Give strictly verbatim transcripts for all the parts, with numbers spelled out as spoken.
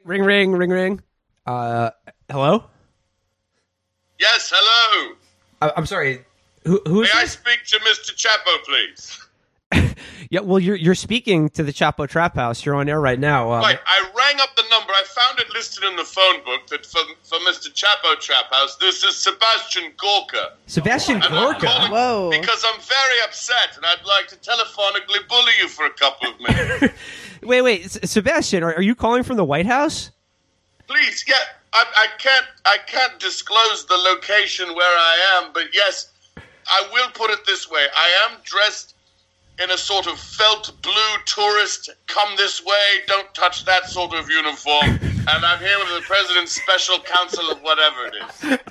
Ring, ring, ring, ring. Uh, hello? Yes, hello. I- I'm sorry. Who, who is May I this? speak to Mister Chapo, please? Yeah, well, you're you're speaking to the Chapo Trap House. You're on air right now. Um, Right, I rang up the number. I found it listed in the phone book that for, for Mister Chapo Trap House, this is Sebastian Gorka. Sebastian And I'm Gorka. calling Whoa. Because I'm very upset, and I'd like to telephonically bully you for a couple of minutes. Wait, wait, S- Sebastian, are, are you calling from the White House? Please, yeah, I, I can't, I can't disclose the location where I am, but yes, I will put it this way: I am dressed in a sort of felt blue tourist, come this way, don't touch that sort of uniform, and I'm here with the president's special counsel of whatever it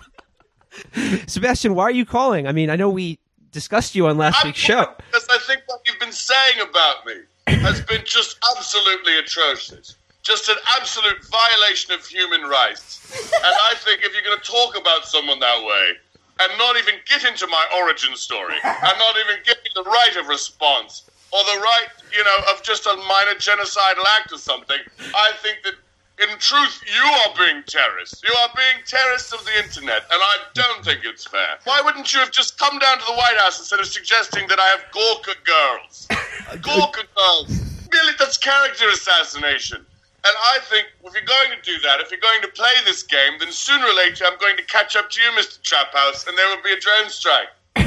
is. Sebastian, why are you calling? I mean, I know we discussed you on last I'm week's show. calling because I think what you've been saying about me has been just absolutely atrocious. Just an absolute violation of human rights. And I think if you're going to talk about someone that way, and not even get into my origin story, and not even give me the right of response, or the right, you know, of just a minor genocidal act or something, I think that, in truth, you are being terrorists. You are being terrorists of the internet, and I don't think it's fair. Why wouldn't you have just come down to the White House instead of suggesting that I have Gorka girls? Gorka girls. Really, that's character assassination. And I think if you're going to do that, if you're going to play this game, then sooner or later I'm going to catch up to you, Mister Trap House, and there will be a drone strike.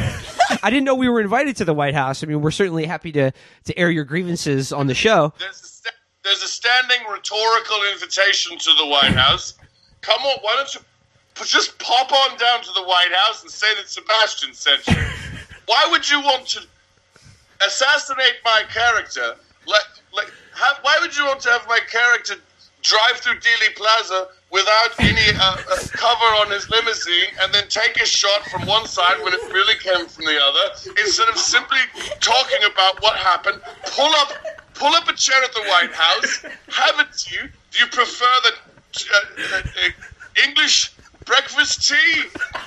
I didn't know we were invited to the White House. I mean, we're certainly happy to, to air your grievances on the show. There's a, sta- there's a standing rhetorical invitation to the White House. Come on, why don't you p- just pop on down to the White House and say that Sebastian sent you? Why would you want to assassinate my character? Like, like, have, why would you want to have my character drive through Dealey Plaza without any uh, uh, cover on his limousine and then take a shot from one side when it really came from the other, instead of simply talking about what happened? Pull up, pull up a chair at the White House, have it to you. Do you prefer the uh, uh, uh, English breakfast tea,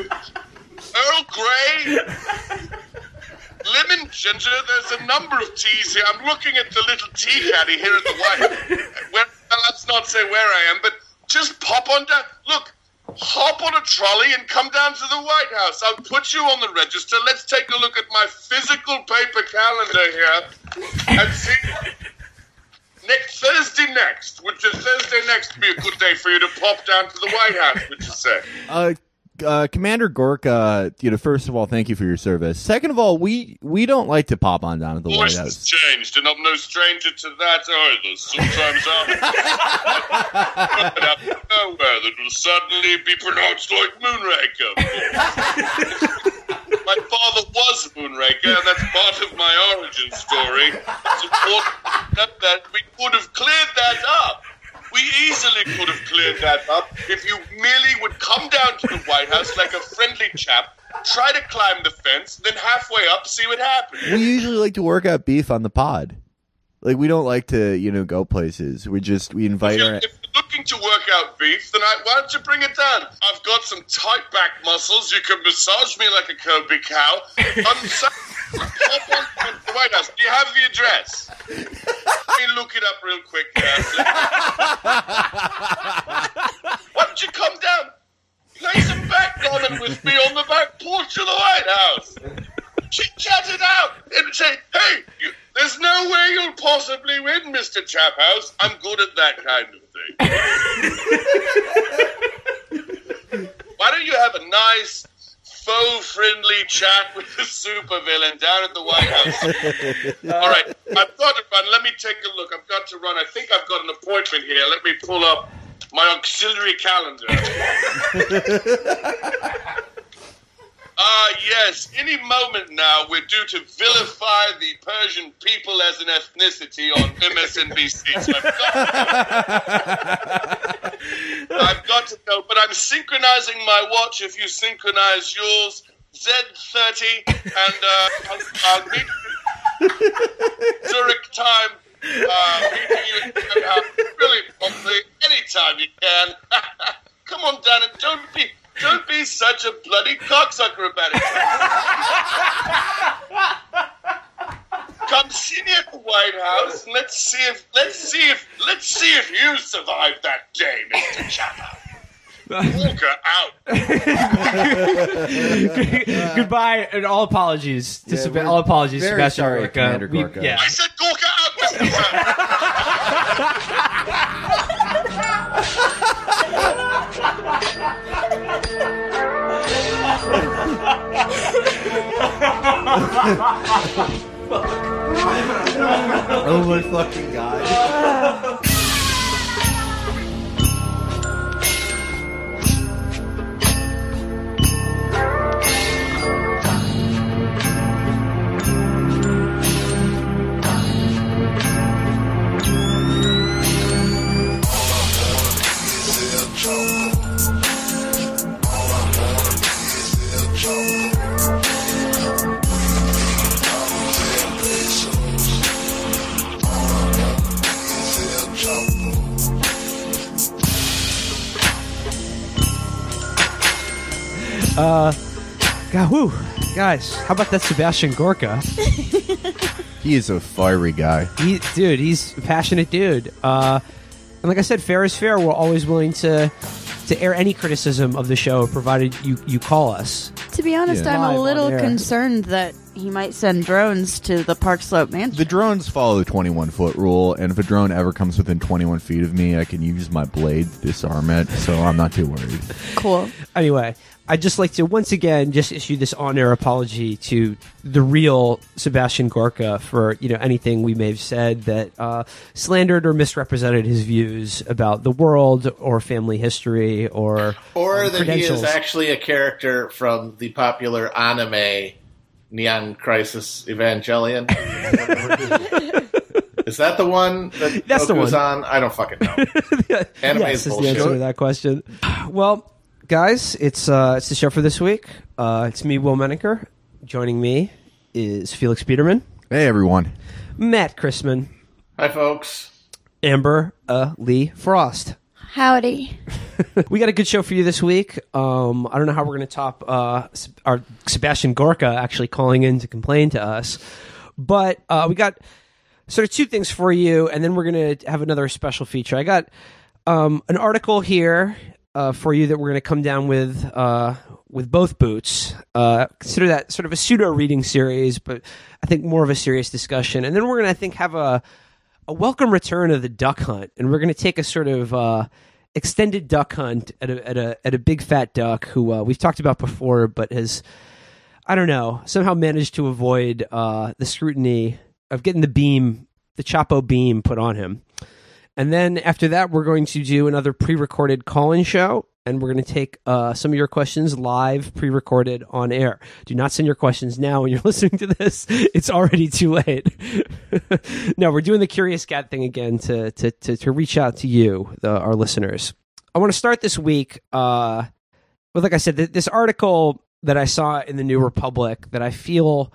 Earl Grey, lemon ginger? There's a number of teas here. I'm looking at the little tea caddy here at the White House. Where, let's not say where I am, but just pop on down. Look, hop on a trolley and come down to the White House. I'll put you on the register. Let's take a look at my physical paper calendar here and see. Next Thursday next. Would your Thursday next be a good day for you to pop down to the White House, would you say? Uh, uh, Commander Gorka, you know, first of all, thank you for your service. Second of all, we we don't like to pop on down to the White Voice House. has changed, and I'm no stranger to that either. Sometimes I'm out of nowhere that will suddenly be pronounced like Moonraker. My father was Moonraker, and that's part of my origin story. It's important that we could have cleared that up. We easily could have cleared that up if you merely would come down to the White House like a friendly chap, try to climb the fence, then halfway up, see what happens. We usually like to work out beef on the pod. Like, we don't like to, you know, go places. We just, we invite If you're, our... if you're looking to work out beef, then I, why don't you bring it down? I've got some tight back muscles. You can massage me like a Kobe cow. I'm so... Hop on to the White House. Do you have the address? Let me look it up real quick. Why don't you come down? Play some backgammon with me on the back porch of the White House. Chit-chat it out and say, hey, you, there's no way you'll possibly win, Mister Chaphouse. I'm good at that kind of thing. Why don't you have a nice, faux-friendly chat with the supervillain down at the White House? All right, I've got to run. Let me take a look. I've got to run. I think I've got an appointment here. Let me pull up my auxiliary calendar. Ah, uh, yes. Any moment now, we're due to vilify the Persian people as an ethnicity on M S N B C. So I've got, I've got to go, but I'm synchronizing my watch. If you synchronize yours, Z thirty, and uh, I'll, I'll meet you Zurich time. Uh, meeting you uh, really promptly, anytime you can. Come on down and don't be. Don't be such a bloody cocksucker about it. come see me at the White House, and let's see if let's see if let's see if you survived that day, Mister Chapa. Gorka out. Goodbye, and all apologies to Yeah, Seb- we're all apologies, very Sebastian sorry, Gorka. Commander We- Gorka. yeah. I said Gorka out, Mister Oh my fucking god. Uh, God, whew. Guys, how about that Sebastian Gorka? He is a fiery guy. He, dude, he's a passionate dude. Uh, and like I said, fair is fair. We're always willing to to air any criticism of the show, provided you, you call us. To be honest, Yeah. I'm Live a on little air. concerned that he might send drones to the Park Slope Mansion. The drones follow the twenty-one foot rule, and if a drone ever comes within twenty-one feet of me, I can use my blade to disarm it, so I'm not too worried. Cool. Anyway, I'd just like to once again just issue this on-air apology to the real Sebastian Gorka for, you know, anything we may have said that uh, slandered or misrepresented his views about the world or family history or Or um, that he credentials. is actually a character from the popular anime Neon Crisis Evangelion. Is that the one that That's the Goku's one. on? I don't fucking know. Anime yes, is is the bullshit. answer to that question. Well, guys, it's uh, it's the show for this week. Uh, it's me, Will Menaker. Joining me is Felix Biederman, Hey, everyone. Matt Chrisman, Hi, folks. Amber uh, Lee Frost. Howdy. We got a good show for you this week. Um, I don't know how we're going to top uh, S- our Sebastian Gorka actually calling in to complain to us, but uh, we got sort of two things for you, and then we're going to have another special feature. I got um, an article here uh, for you that we're going to come down with uh, with both boots. Uh, consider that sort of a pseudo reading series, but I think more of a serious discussion. And then we're going to, I think, have a a welcome return of the duck hunt, and we're going to take a sort of uh, extended duck hunt at a at a at a big fat duck who uh, we've talked about before, but has, I don't know, somehow managed to avoid uh, the scrutiny of getting the beam, the Chapo beam, put on him. And then after that, we're going to do another pre-recorded call-in show, and we're going to take uh, some of your questions live, pre-recorded on air. Do not send your questions now when you're listening to this. It's already too late. No, we're doing the Curious Cat thing again to to to, to reach out to you, the, our listeners. I want to start this week uh, with, like I said, th- this article that I saw in the New Republic that I feel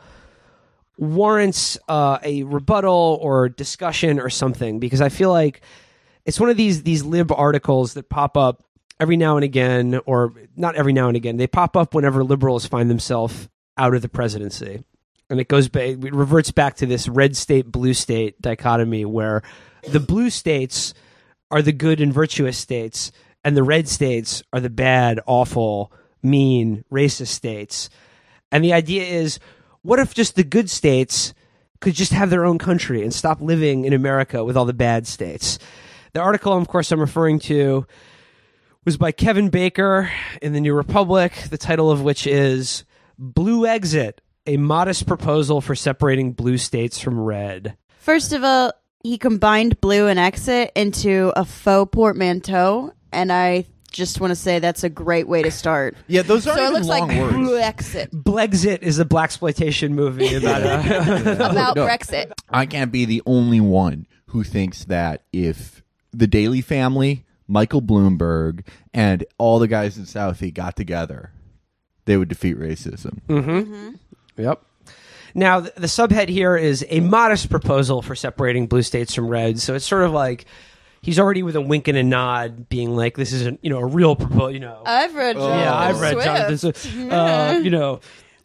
warrants uh, a rebuttal or discussion or something, because I feel like it's one of these these lib articles that pop up every now and again, or not every now and again. They pop up whenever liberals find themselves out of the presidency. And it goes back, it reverts back to this red state, blue state dichotomy where the blue states are the good and virtuous states, and the red states are the bad, awful, mean, racist states. And the idea is, what if just the good states could just have their own country and stop living in America with all the bad states? The article, of course, I'm referring to was by Kevin Baker in the New Republic, the title of which is Blue Exit, a modest proposal for separating blue states from red. First of all, he combined blue and exit into a faux portmanteau, and I just want to say that's a great way to start. Yeah, those aren't So it even looks long like words. blue exit Blexit is a blaxploitation movie about a... about No. Brexit. I can't be the only one who thinks that if the Daily Family, Michael Bloomberg, and all the guys in Southie got together, they would defeat racism. Mm-hmm. Yep. Now, the, the subhead here is a modest proposal for separating blue states from red. So it's sort of like he's already with a wink and a nod being like, this isn't, you know, a real proposal, you know. I've read Jonathan yeah, I've read Swift. Jonathan Swift. Uh, you know,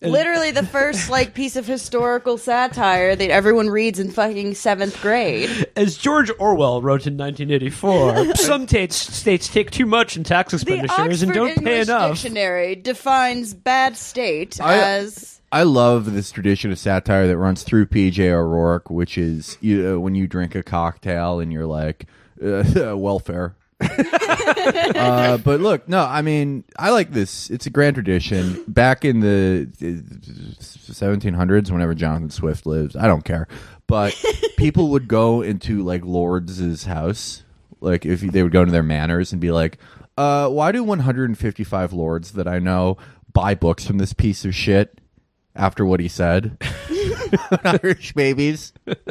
Literally the first like piece of historical satire that everyone reads in fucking seventh grade. As George Orwell wrote in nineteen eighty-four, some states, states take too much in tax The expenditures Oxford and don't pay English enough. Dictionary defines bad state I- as I love this tradition of satire that runs through P J O'Rourke, which is you know, when you drink a cocktail and you're like, uh, welfare. uh, but look, no, I mean, I like this. It's a grand tradition. Back in the seventeen hundreds, whenever Jonathan Swift lives, I don't care. But people would go into like Lords' house, like if they would go to their manors and be like, uh, why do one hundred fifty-five lords that I know buy books from this piece of shit? After what he said, Irish babies.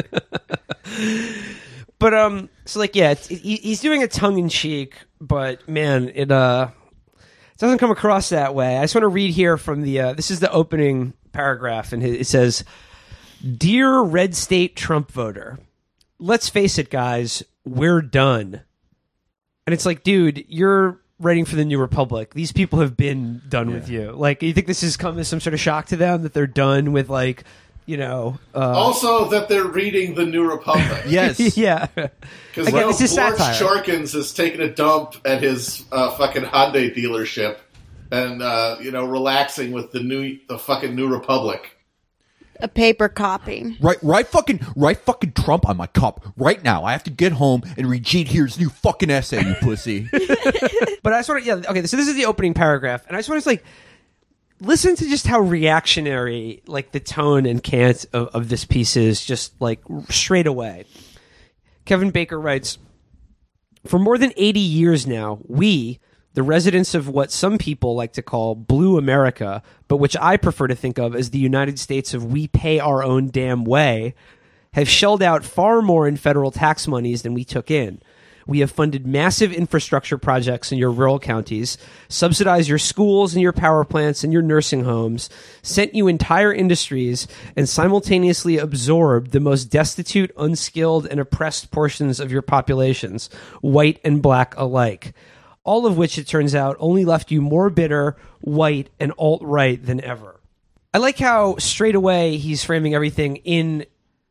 But um, so like yeah, it's, he, he's doing a tongue in cheek, but man, it uh, it doesn't come across that way. I just want to read here from the uh, this is the opening paragraph, and it says, "Dear Red State Trump voter, let's face it, guys, we're done." And it's like, dude, you're writing for the New Republic. These people have been done Yeah. with you. Like, you think this has come as some sort of shock to them that they're done with, like, you know, uh, Also, that they're reading the New Republic. Yes. yeah. Because Again, now this is Lord satire. Shorkins has taken a dump at his uh, fucking Hyundai dealership and, uh, you know, relaxing with the new, the fucking New Republic. a paper copy. Right, right, fucking, right, fucking Trump on my cup right now. I have to get home and read Gene Here's new fucking essay, you pussy. But I just want to, yeah, okay, so this is the opening paragraph, and I just want to, like, listen to just how reactionary, like, the tone and cant of, of this piece is, just, like, straight away. Kevin Baker writes, "For more than eighty years now, we, the residents of what some people like to call Blue America, but which I prefer to think of as the United States of we pay our own damn way, have shelled out far more in federal tax monies than we took in. We have funded massive infrastructure projects in your rural counties, subsidized your schools and your power plants and your nursing homes, sent you entire industries, and simultaneously absorbed the most destitute, unskilled, and oppressed portions of your populations, white and black alike. All of which, it turns out, only left you more bitter, white, and alt-right than ever." I like how straight away he's framing everything in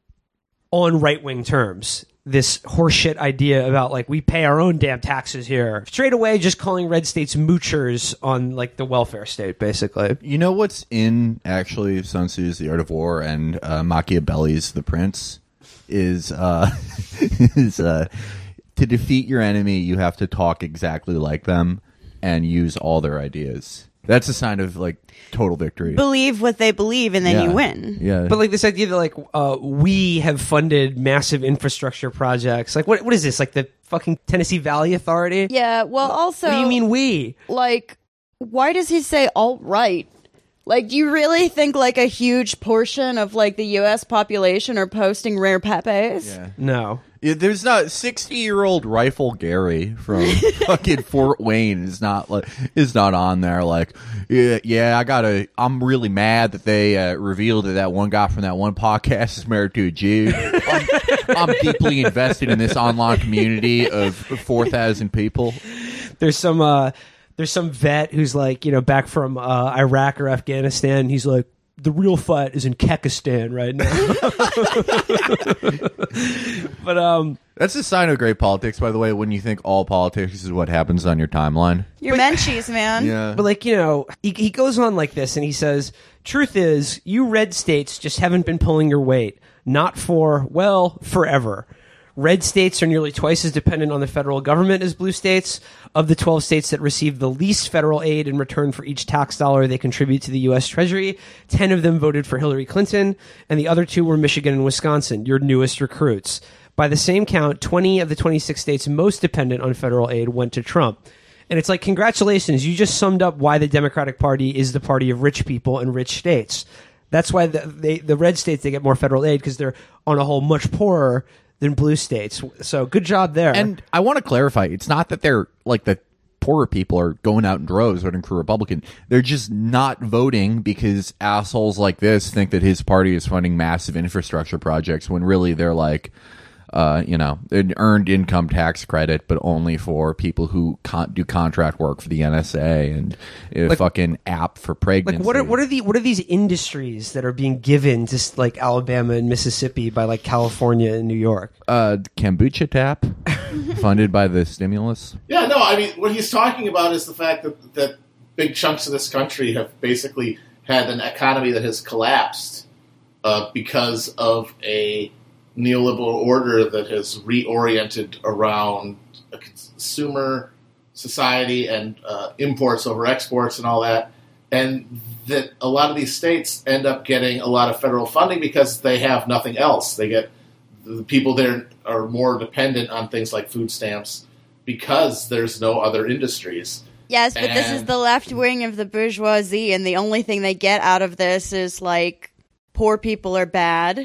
on right-wing terms. This horseshit idea about, like, we pay our own damn taxes here. Straight away just calling red states moochers on, like, the welfare state, basically. You know what's in, actually, Sun Tzu's The Art of War and uh, Machiavelli's The Prince? Is, uh, is uh, to defeat your enemy, you have to talk exactly like them and use all their ideas. That's a sign of, like, total victory. Believe what they believe, and then yeah. you win. Yeah. But, like, this idea that, like, uh, we have funded massive infrastructure projects. Like, what what is this? Like, the fucking Tennessee Valley Authority? Yeah, well, also, What do you mean we? like, why does he say alt-right? Like, do you really think, like, a huge portion of, like, the U S population are posting rare pepes? yeah. No. Yeah, there's not sixty-year-old Rifle Gary from fucking Fort Wayne is not like is not on there. Like, yeah, yeah, I gotta. I'm really mad that they uh, revealed that that one guy from that one podcast is married to a Jew. I'm, I'm deeply invested in this online community of four thousand people. There's some uh there's some vet who's, like, you know, back from uh, Iraq or Afghanistan, and he's like, the real fight is in Kekistan right now. But um That's a sign of great politics, by the way. When you think all politics is what happens on your timeline. You're menchies, man. Yeah. But, like, you know, he, he goes on like this, and he says, "Truth is, you red states just haven't been pulling your weight. Not for, well, forever. Red states are nearly twice as dependent on the federal government as blue states. Of the twelve states that receive the least federal aid in return for each tax dollar they contribute to the U S Treasury, ten of them voted for Hillary Clinton, and the other two were Michigan and Wisconsin, your newest recruits. By the same count, twenty of the twenty-six states most dependent on federal aid went to Trump." And it's like, congratulations, you just summed up why the Democratic Party is the party of rich people and rich states. That's why the, they, the red states, they get more federal aid because they're on a whole much poorer than blue states. So good job there. And I want to clarify, it's not that they're like the poorer people are going out in droves voting for Republican. They're just not voting because assholes like this think that his party is funding massive infrastructure projects when really they're like, uh, you know, an earned income tax credit, but only for people who con- do contract work for the N S A and a Like- fucking app for pregnancy. Like what are what are the what are these industries that are being given to like Alabama and Mississippi by like California and New York? uh, kombucha tap funded by the stimulus? Yeah, no, I mean, what he's talking about is the fact that, that big chunks of this country have basically had an economy that has collapsed uh, because of a neoliberal order that has reoriented around a consumer society and uh, imports over exports and all that, and that a lot of these states end up getting a lot of federal funding because they have nothing else. They get the people there are more dependent on things like food stamps because there's no other industries. Yes, but this is And- the left wing of the bourgeoisie, and the only thing they get out of this is like poor people are bad,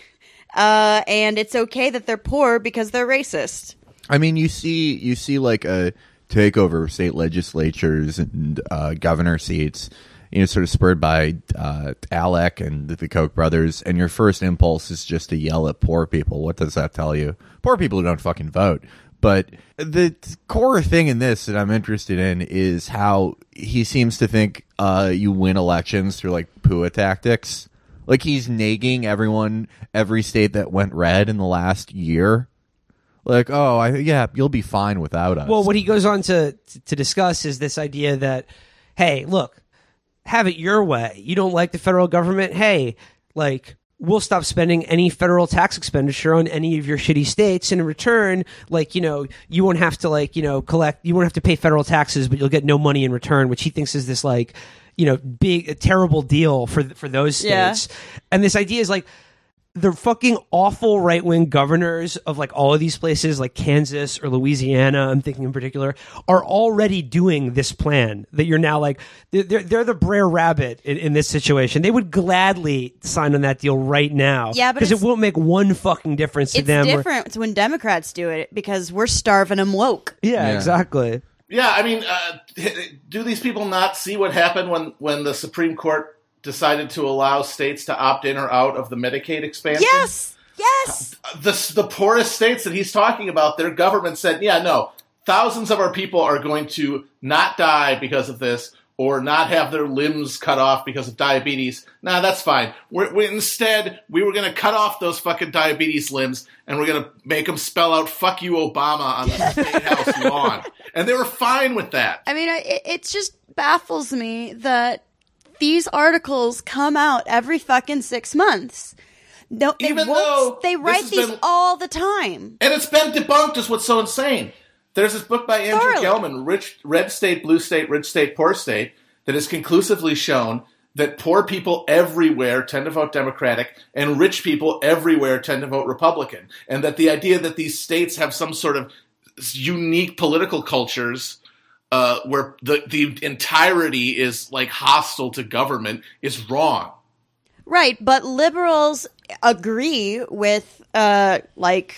uh, and it's okay that they're poor because they're racist. I mean, you see, you see, like a takeover of state legislatures and uh, governor seats, you know, sort of spurred by uh, Alec and the Koch brothers, and your first impulse is just to yell at poor people. What does that tell you? Poor people who don't fucking vote. But the core thing in this that I'm interested in is how he seems to think uh, you win elections through like P U A tactics. Like he's nagging everyone, every state that went red in the last year. Like, oh, I, yeah, you'll be fine without us. Well, what he goes on to to discuss is this idea that, hey, look, have it your way. You don't like the federal government? Hey, like, we'll stop spending any federal tax expenditure on any of your shitty states. And in return, like, you know, you won't have to, like, you know, collect, you won't have to pay federal taxes, but you'll get no money in return, which he thinks is this, like, you know, big, a terrible deal for for those states. Yeah. And this idea is like, the fucking awful right-wing governors of like all of these places like Kansas or Louisiana, I'm thinking in particular, are already doing this plan that you're now like, they're, they're the Brer Rabbit in, in this situation. They would gladly sign on that deal right now. Yeah, but because it it's- won't make one fucking difference to It's them. different when Democrats do it because we're starving them woke. Yeah, Yeah. exactly. Yeah, I mean, uh, do these people not see what happened when, when the Supreme Court decided to allow states to opt in or out of the Medicaid expansion? Yes, yes. The, the poorest states that he's talking about, their government said, yeah, no, thousands of our people are going to not die because of this or not have their limbs cut off because of diabetes. Nah, that's fine. We're, we, instead, we were going to cut off those fucking diabetes limbs and we're going to make them spell out "fuck you, Obama" on the State House lawn. And they were fine with that. I mean, it, it just baffles me that these articles come out every fucking six months. No, they Even won't- though they this write has these been- all the time. And it's been debunked is what's so insane. There's this book by Andrew Thoroughly. Gelman, Rich, Red State, Blue State, Rich State, Poor State, that has conclusively shown that poor people everywhere tend to vote Democratic and rich people everywhere tend to vote Republican. And that the idea that these states have some sort of unique political cultures uh, where the, the entirety is like hostile to government is wrong. Right, but liberals agree with uh, like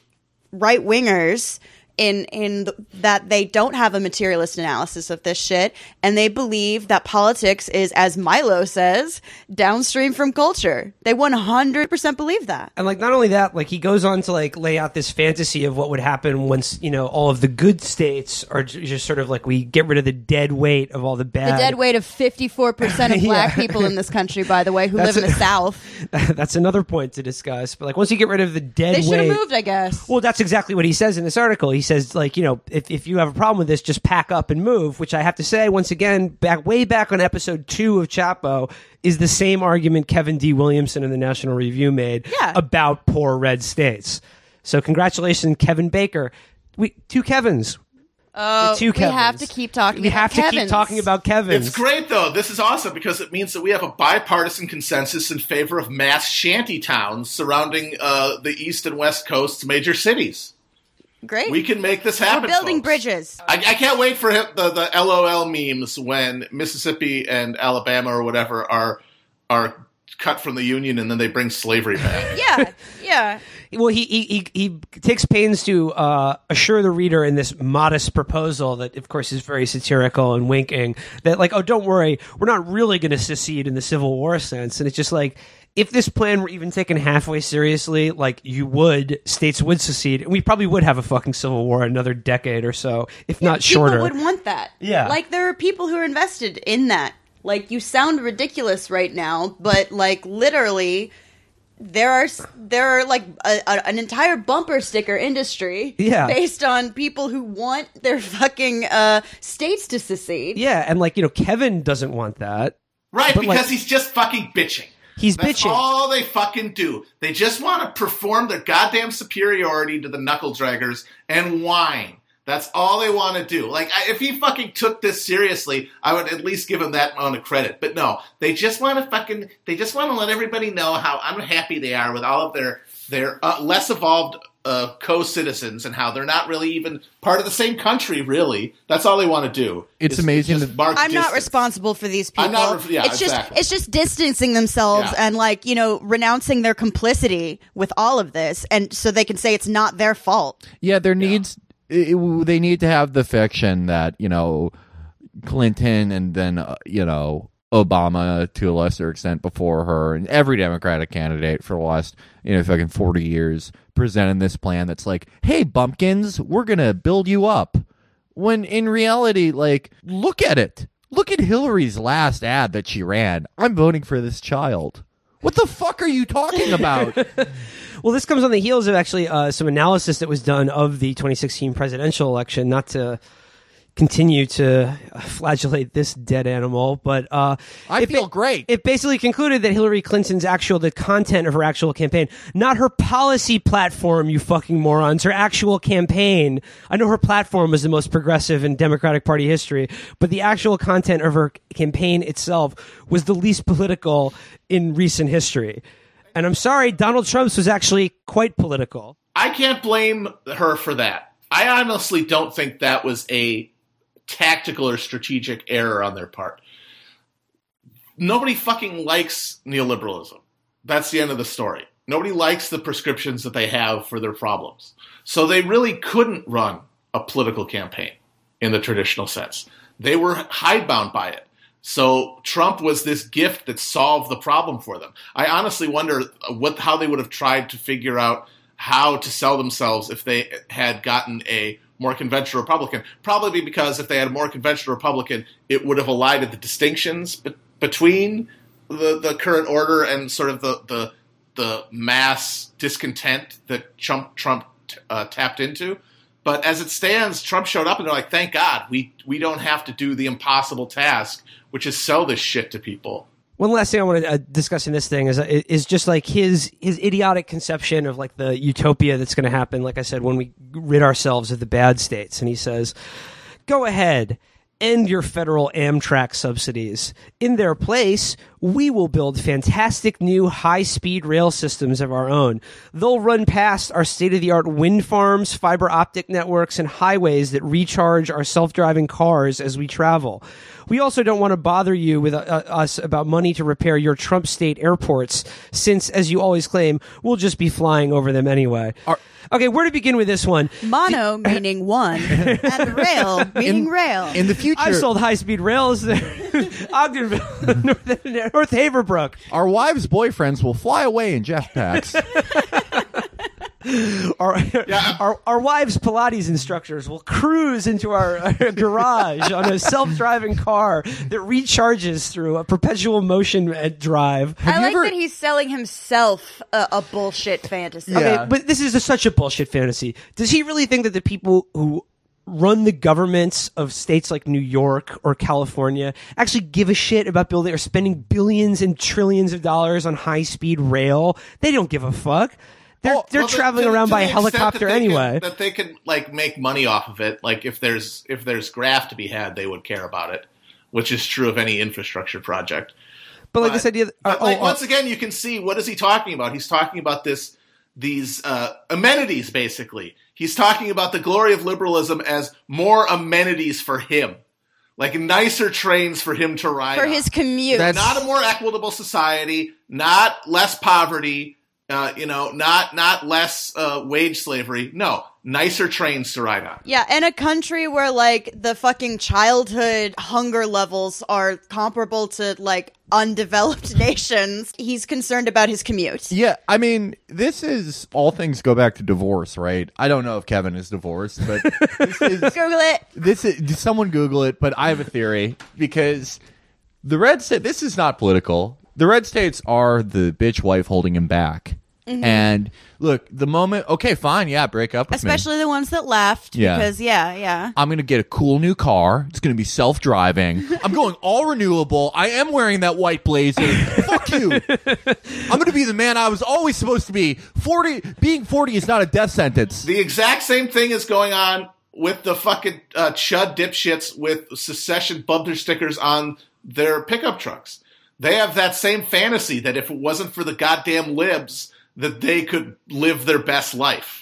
right wingers in in th- that they don't have a materialist analysis of this shit, and they believe that politics is, as Milo says, downstream from culture. They one hundred percent believe that. And like not only that, like he goes on to like lay out this fantasy of what would happen once, you know, all of the good states are j- just sort of like we get rid of the dead weight of all the The bad. dead weight of fifty-four percent of black Yeah. people in this country, by the way, who That's live in the a- South. That's another point to discuss. But like once you get rid of the dead They should weight, have moved, I guess. well, that's exactly what he says in this article. He says, like, you know, if, if you have a problem with this, just pack up and move, which I have to say, once again, back way back on episode two of Chapo, is the same argument Kevin D. Williamson in the National Review made Yeah. about poor red states. So congratulations, Kevin Baker. We Two Kevins. Uh, two we have Kevins. to keep talking We about have to keep Kevins. talking about Kevins. It's great, though. This is awesome because it means that we have a bipartisan consensus in favor of mass shanty towns surrounding uh, the east and west coast's major cities. Great. We can make this happen. We're building folks. bridges. I, I can't wait for him, the the LOL memes when Mississippi and Alabama or whatever are are cut from the union and then they bring slavery back. Yeah, yeah. Well, he he he, he takes pains to uh, assure the reader in this modest proposal that, of course, is very satirical and winking that, like, oh, don't worry, we're not really going to secede in the Civil War sense, and it's just like if this plan were even taken halfway seriously, like you would, states would secede, and we probably would have a fucking civil war in another decade or so, if not shorter. People would want that. Yeah. Like, there are people who are invested in that. Like, you sound ridiculous right now, but, like, literally, there are, there are like, a, a, an entire bumper sticker industry Yeah. based on people who want their fucking uh, states to secede. Yeah, and like, you know, Kevin doesn't want that. Right, But, because like- he's just fucking bitching. He's That's bitching. all they fucking do. They just want to perform their goddamn superiority to the knuckle draggers and whine. That's all they want to do. Like, I, if he fucking took this seriously, I would at least give him that amount of credit. But no, they just want to fucking, they just want to let everybody know how unhappy they are with all of their, their uh, less evolved uh, co-citizens and how they're not really even part of the same country, really. That's all they want to do. It's is- amazing is just that- mark I'm not distance. responsible for these people. I'm not re- yeah, it's just exactly. it's just distancing themselves Yeah. and like, you know, renouncing their complicity with all of this, and so they can say it's not their fault. Yeah, there needs it, it- they need to have the fiction that, you know, Clinton and then uh, you know, Obama to a lesser extent before her, and every Democratic candidate for the last, you know, fucking forty years presenting this plan that's like, hey, bumpkins, we're gonna build you up. When in reality, like, look at it. Look at Hillary's last ad that she ran. I'm voting for this child. What the fuck are you talking about? Well, this comes on the heels of actually uh, some analysis that was done of the twenty sixteen presidential election, not to continue to flagellate this dead animal, but uh, I it feel ba- great. It basically concluded that Hillary Clinton's actual, the content of her actual campaign, not her policy platform, you fucking morons, her actual campaign. I know her platform was the most progressive in Democratic Party history, but the actual content of her campaign itself was the least political in recent history. And I'm sorry, Donald Trump's was actually quite political. I can't blame her for that. I honestly don't think that was a tactical or strategic error on their part. Nobody fucking likes neoliberalism. That's the end of the story. Nobody likes the prescriptions that they have for their problems. So they really couldn't run a political campaign in the traditional sense. They were hidebound by it. So Trump was this gift that solved the problem for them. I honestly wonder what how they would have tried to figure out how to sell themselves if they had gotten a more conventional Republican. Probably because if they had a more conventional Republican, it would have elided the distinctions be- between the, the current order and sort of the the, the mass discontent that Trump Trump uh, tapped into. But as it stands, Trump showed up and they're like, thank God, we we don't have to do the impossible task, which is sell this shit to people. One last thing I want to uh, discuss in this thing is is just like his his idiotic conception of like the utopia that's going to happen. Like I said, when we rid ourselves of the bad states, and he says, "Go ahead, end your federal Amtrak subsidies. In their place, we will build fantastic new high-speed rail systems of our own. They'll run past our state-of-the-art wind farms, fiber optic networks, and highways that recharge our self-driving cars as we travel. We also don't want to bother you with uh, us about money to repair your Trump state airports, since, as you always claim, we'll just be flying over them anyway." Are- okay, where to begin with this one? Mono meaning one, and rail meaning In- rail. In the future, I've sold high-speed rails there. Ogdenville, North, North Haverbrook. our wives' boyfriends will fly away in jetpacks. Our, our, our wives' Pilates instructors will cruise into our, our garage on a self-driving car that recharges through a perpetual motion uh, drive. I you like ever- that he's selling himself a, a bullshit fantasy. Yeah. Okay, but this is a, such a bullshit fantasy. Does he really think that the people who run the governments of states like New York or California actually give a shit about building or spending billions and trillions of dollars on high-speed rail? They don't give a fuck. They're Oh, they're well, to- traveling to- around to by the extent helicopter that they anyway. Can, that they can like make money off of it. Like if there's if there's graft to be had, they would care about it, which is true of any infrastructure project. But like this idea, that, But uh, like oh, once uh, again, you can see what is he talking about? He's talking about this these uh, amenities, basically. He's talking about the glory of liberalism as more amenities for him, like nicer trains for him to ride For on. his commute. That's- Not a more equitable society, not less poverty, Uh, you know, not not less uh, wage slavery. No, nicer trains to ride on. Yeah, in a country where like the fucking childhood hunger levels are comparable to like undeveloped nations, he's concerned about his commute. Yeah, I mean, this is all things go back to divorce, right? I don't know if Kevin is divorced, but this is Google it. this is someone Google it. But I have a theory because the red state. This is not political. The red states are the bitch wife holding him back. Mm-hmm. And look, the moment, okay, fine, yeah, break up with Especially me. the ones that left. Yeah. Because, yeah, yeah. I'm going to get a cool new car. It's going to be self-driving. I'm going all renewable. I am wearing that white blazer. Fuck you. I'm going to be the man I was always supposed to be. forty Being forty is not a death sentence. The exact same thing is going on with the fucking uh, chud dipshits with secession bumper stickers on their pickup trucks. They have that same fantasy that if it wasn't for the goddamn libs, that they could live their best life.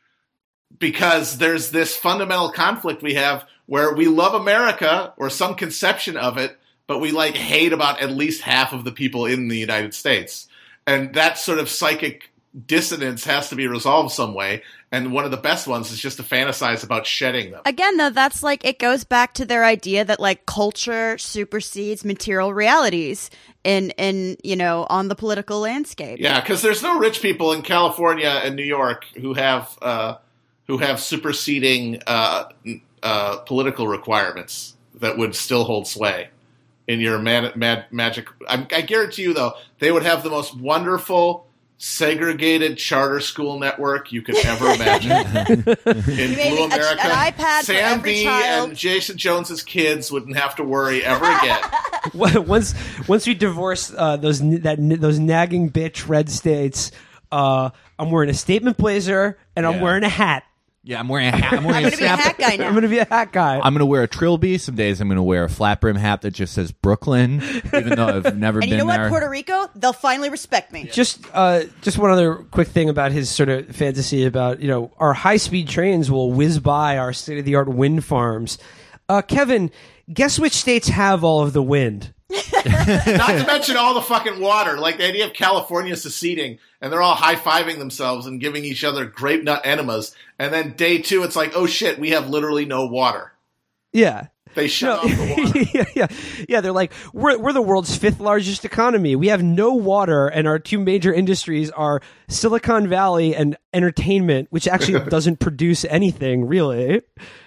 Because there's this fundamental conflict we have where we love America, or some conception of it, but we like hate about at least half of the people in the United States. And that sort of psychic dissonance has to be resolved some way. And one of the best ones is just to fantasize about shedding them. Again, though, that's like, it goes back to their idea that like culture supersedes material realities in, in, you know, on the political landscape. Yeah, because there's no rich people in California and New York who have, uh, who have superseding, uh, uh, political requirements that would still hold sway in your man, mad, magic. I, I guarantee you, though, they would have the most wonderful, segregated charter school network you could ever imagine. In Blue America, a, an iPad Sam for every B child. and Jason Jones's kids wouldn't have to worry ever again. once once we divorce uh, those that those nagging bitch red states, uh, I'm wearing a statement blazer and I'm Yeah. wearing a hat. Yeah, I'm wearing a hat. I'm wearing I'm a going to be a snap- hat guy now. I'm going to be a hat guy. I'm going to wear a trilby. Some days I'm going to wear a flat brim hat that just says Brooklyn, even though I've never And been you know there. what, Puerto Rico? They'll finally respect me. Just, uh, just one other quick thing about his sort of fantasy about, you know, our high-speed trains will whiz by our state-of-the-art wind farms. Uh, Kevin, guess which states have all of the wind? Not to mention all the fucking water. Like the idea of California seceding and they're all high-fiving themselves and giving each other grape nut enemas. And then day two, it's like, oh shit, we have literally no water. Yeah. They shut off the water. yeah, yeah, yeah. They're like, we're we're the world's fifth largest economy. We have no water, and our two major industries are Silicon Valley and entertainment, which actually doesn't produce anything really.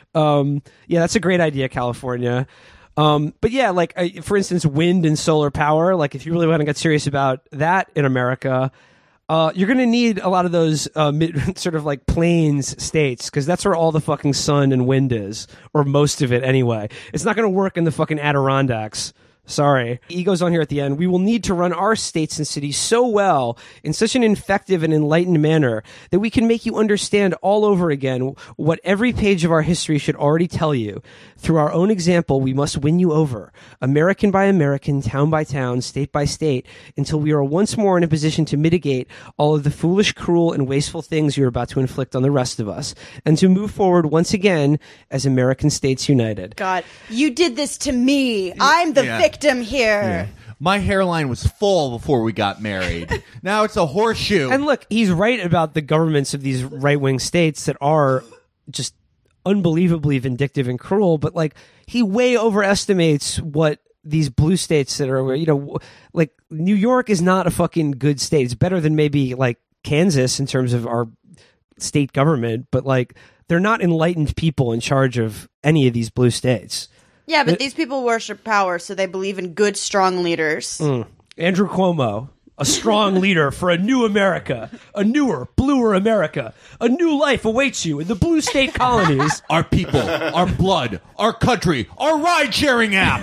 Um, yeah, that's a great idea, California. Um, but yeah, like uh, for instance, wind and solar power. Like, if you really want to get serious about that in America, uh, you're going to need a lot of those uh, mid, sort of like plains states, because that's where all the fucking sun and wind is, or most of it anyway. It's not going to work in the fucking Adirondacks. Sorry. He goes on here at the end. We will need to run our states and cities so well in such an effective and enlightened manner that we can make you understand all over again what every page of our history should already tell you. Through our own example, we must win you over, American by American, town by town, state by state, until we are once more in a position to mitigate all of the foolish, cruel, and wasteful things you're about to inflict on the rest of us, and to move forward once again as American states united. God, you did this to me. I'm the Yeah. victim here. Yeah. My hairline was full before we got married. Now it's a horseshoe. And look, he's right about the governments of these right-wing states that are just unbelievably vindictive and cruel, but like he way overestimates what these blue states that are, you know, like New York is not a fucking good state. It's better than maybe like Kansas in terms of our state government, but like they're not enlightened people in charge of any of these blue states. Yeah, but these people worship power, so they believe in good, strong leaders. Mm. Andrew Cuomo, a strong leader for a new America, a newer, bluer America. A new life awaits you in the blue state colonies. Our people, our blood, our country, our ride-sharing app.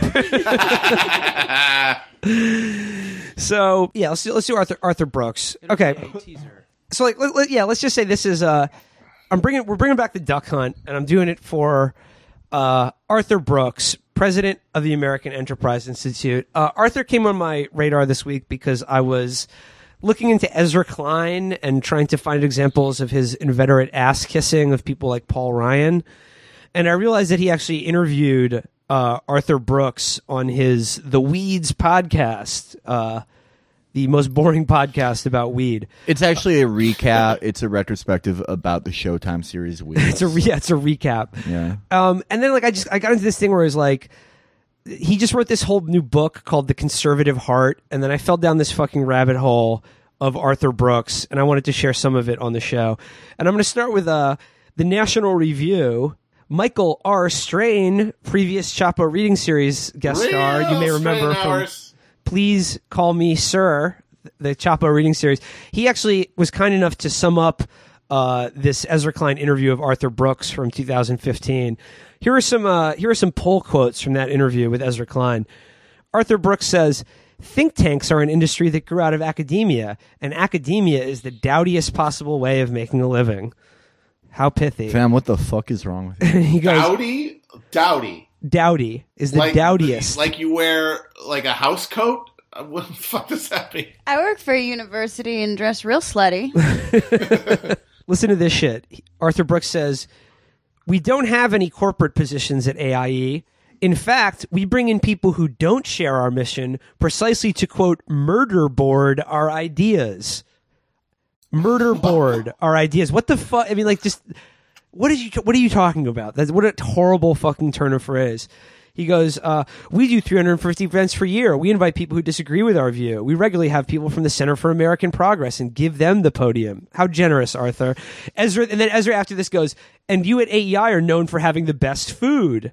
So yeah, let's do, let's do Arthur Arthur Brooks. Okay, so like let, let- yeah, let's just say this is uh, I'm bringing we're bringing back the duck hunt, and I'm doing it for uh, Arthur Brooks, president of the American Enterprise Institute. Uh, Arthur came on my radar this week because I was looking into Ezra Klein and trying to find examples of his inveterate ass kissing of people like Paul Ryan, and I realized that he actually interviewed uh, Arthur Brooks on his The Weeds podcast uh, the most boring podcast about weed. It's actually a recap. It's a retrospective about the Showtime series Weeds. It's a re- yeah, it's a recap. Yeah. Um, and then like I just I got into this thing where it's like he just wrote this whole new book called The Conservative Heart, and then I fell down this fucking rabbit hole of Arthur Brooks, and I wanted to share some of it on the show. And I'm going to start with uh the National Review. Michael R. Strain, previous Chapo reading series guest Real star, you may remember Strain from hours. Please Call Me Sir, the Chapo reading series. He actually was kind enough to sum up uh, this Ezra Klein interview of Arthur Brooks from two thousand fifteen. Here are some uh, here are some poll quotes from that interview with Ezra Klein. Arthur Brooks says, "Think tanks are an industry that grew out of academia, and academia is the dowdiest possible way of making a living." How pithy. Fam, what the fuck is wrong with you? He goes, Dowdy? Dowdy. dowdy is the Like, dowdiest. Like you wear like a house coat? Uh, What the fuck does that mean? I work for a university and dress real slutty. Listen to this shit. Arthur Brooks says, "We don't have any corporate positions at A I E. In fact, we bring in people who don't share our mission precisely to, quote, murder board our ideas." Murder board our ideas. What the fuck? I mean, like, just what is you? What are you talking about? That's what a horrible fucking turn of phrase. He goes, uh, "We do three hundred fifty events per year. We invite people who disagree with our view. We regularly have people from the Center for American Progress and give them the podium." How generous, Arthur. Ezra, and then Ezra after this goes, "And you at A E I are known for having the best food."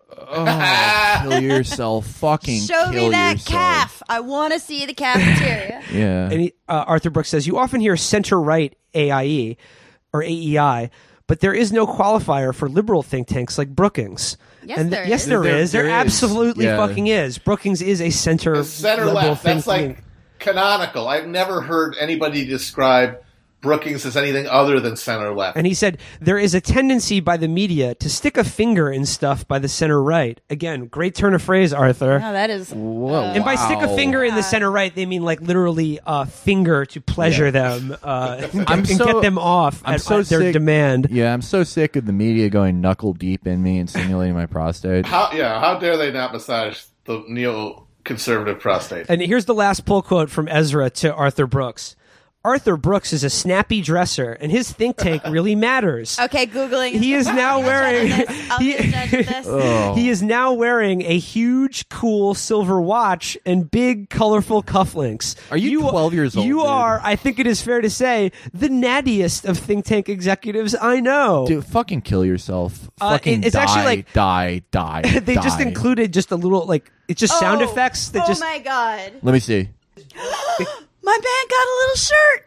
Oh, kill yourself. Fucking Show kill me that yourself. calf. I want to see the cafeteria. Yeah. And he, uh, Arthur Brooks says, "You often hear center-right A I E or A E I, but there is no qualifier for liberal think tanks like Brookings." Yes, and there yes, is. there There- is. There, there is. absolutely Yeah. fucking is. Brookings is a center, The center liberal left. think That's like tank. canonical. I've never heard anybody describe Brookings as anything other than center left. And he said, "There is a tendency by the media to stick a finger in stuff by the center right." Again, great turn of phrase, Arthur. Oh, that is. Whoa. uh, And by stick a Wow. finger in the God. center right, they mean like literally a finger to pleasure them uh, and, I'm and so- get them off I'm at, so at their sick- demand. Yeah, I'm so sick of the media going knuckle deep in me and stimulating my prostate. How yeah? How dare they not massage the neoconservative prostate? And here's the last pull quote from Ezra to Arthur Brooks. "Arthur Brooks is a snappy dresser, and his think tank really matters." Okay, Googling. He is now wearing I'll he, be judged with this. Oh. he is now wearing a huge, cool silver watch and big, colorful cufflinks. Are you twelve years old, You dude? are, I think it is fair to say, the nattiest of think tank executives I know. Dude, fucking kill yourself. Uh, fucking it- it's die, actually like- die, die. they just die. included just a little, like, it's just sound Oh, effects that oh just. my god. Let me see. My man got a little shirt.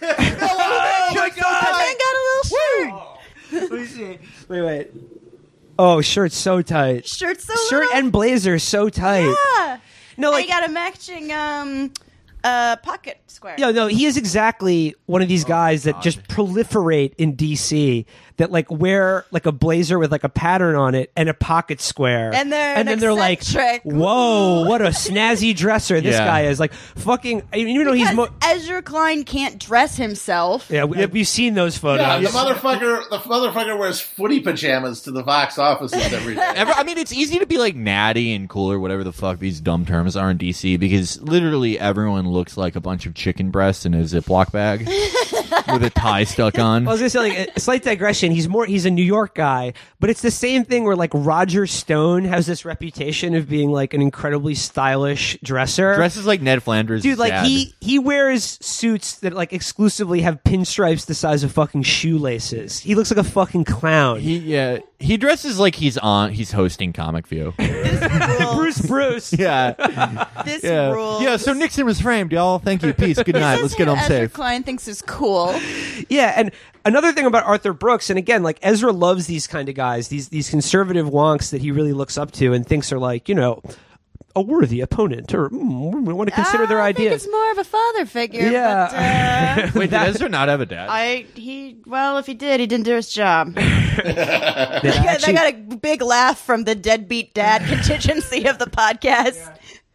Oh my My man got a little shirt. Let me see. Wait, wait. Oh, shirt's so tight. Shirt's so Shirt little. and blazer so tight. Yeah. No, And like he got a matching um uh pocket square. No, no, he is exactly one of these Oh guys that just proliferate in D C that like wear like a blazer with like a pattern on it and a pocket square. And they're and an then they're like, eccentric. "Whoa, what a snazzy dresser this Yeah. guy is!" Like fucking, even though he's Because mo- Ezra Klein can't dress himself. yeah, we, we've seen those photos. Yeah, the motherfucker. The motherfucker wears footy pajamas to the Vox offices every day. Ever, I mean, it's easy to be like natty and cool or whatever the fuck these dumb terms are in D C because literally everyone looks like a bunch of chicken breasts in a Ziploc bag with a tie stuck on. I was gonna say, like, a slight digression. He's more, he's a New York guy, but it's the same thing where, like, Roger Stone has this reputation of being, like, an incredibly stylish dresser. Dresses like Ned Flanders. Dude, like, dad. he, he wears suits that, like, exclusively have pinstripes the size of fucking shoelaces. He looks like a fucking clown. He yeah he dresses like he's on he's hosting Comic View. Bruce Bruce. yeah This yeah rules. yeah. So Nixon was framed, y'all. Thank you. Peace. Good night. Let's get home Ezra safe. Klein thinks is cool. Yeah, and another thing about Arthur Brooks, and again, like Ezra loves these kind of guys, these these conservative wonks that he really looks up to and thinks are like, you know, a worthy opponent, or mm, we want to consider their I think ideas. it's more of a father figure. Yeah. But, uh, Wait, did Ezra not have a dad? I he well, if he did, he didn't do his job. That I actually- got a big laugh from the deadbeat dad contingency of the podcast.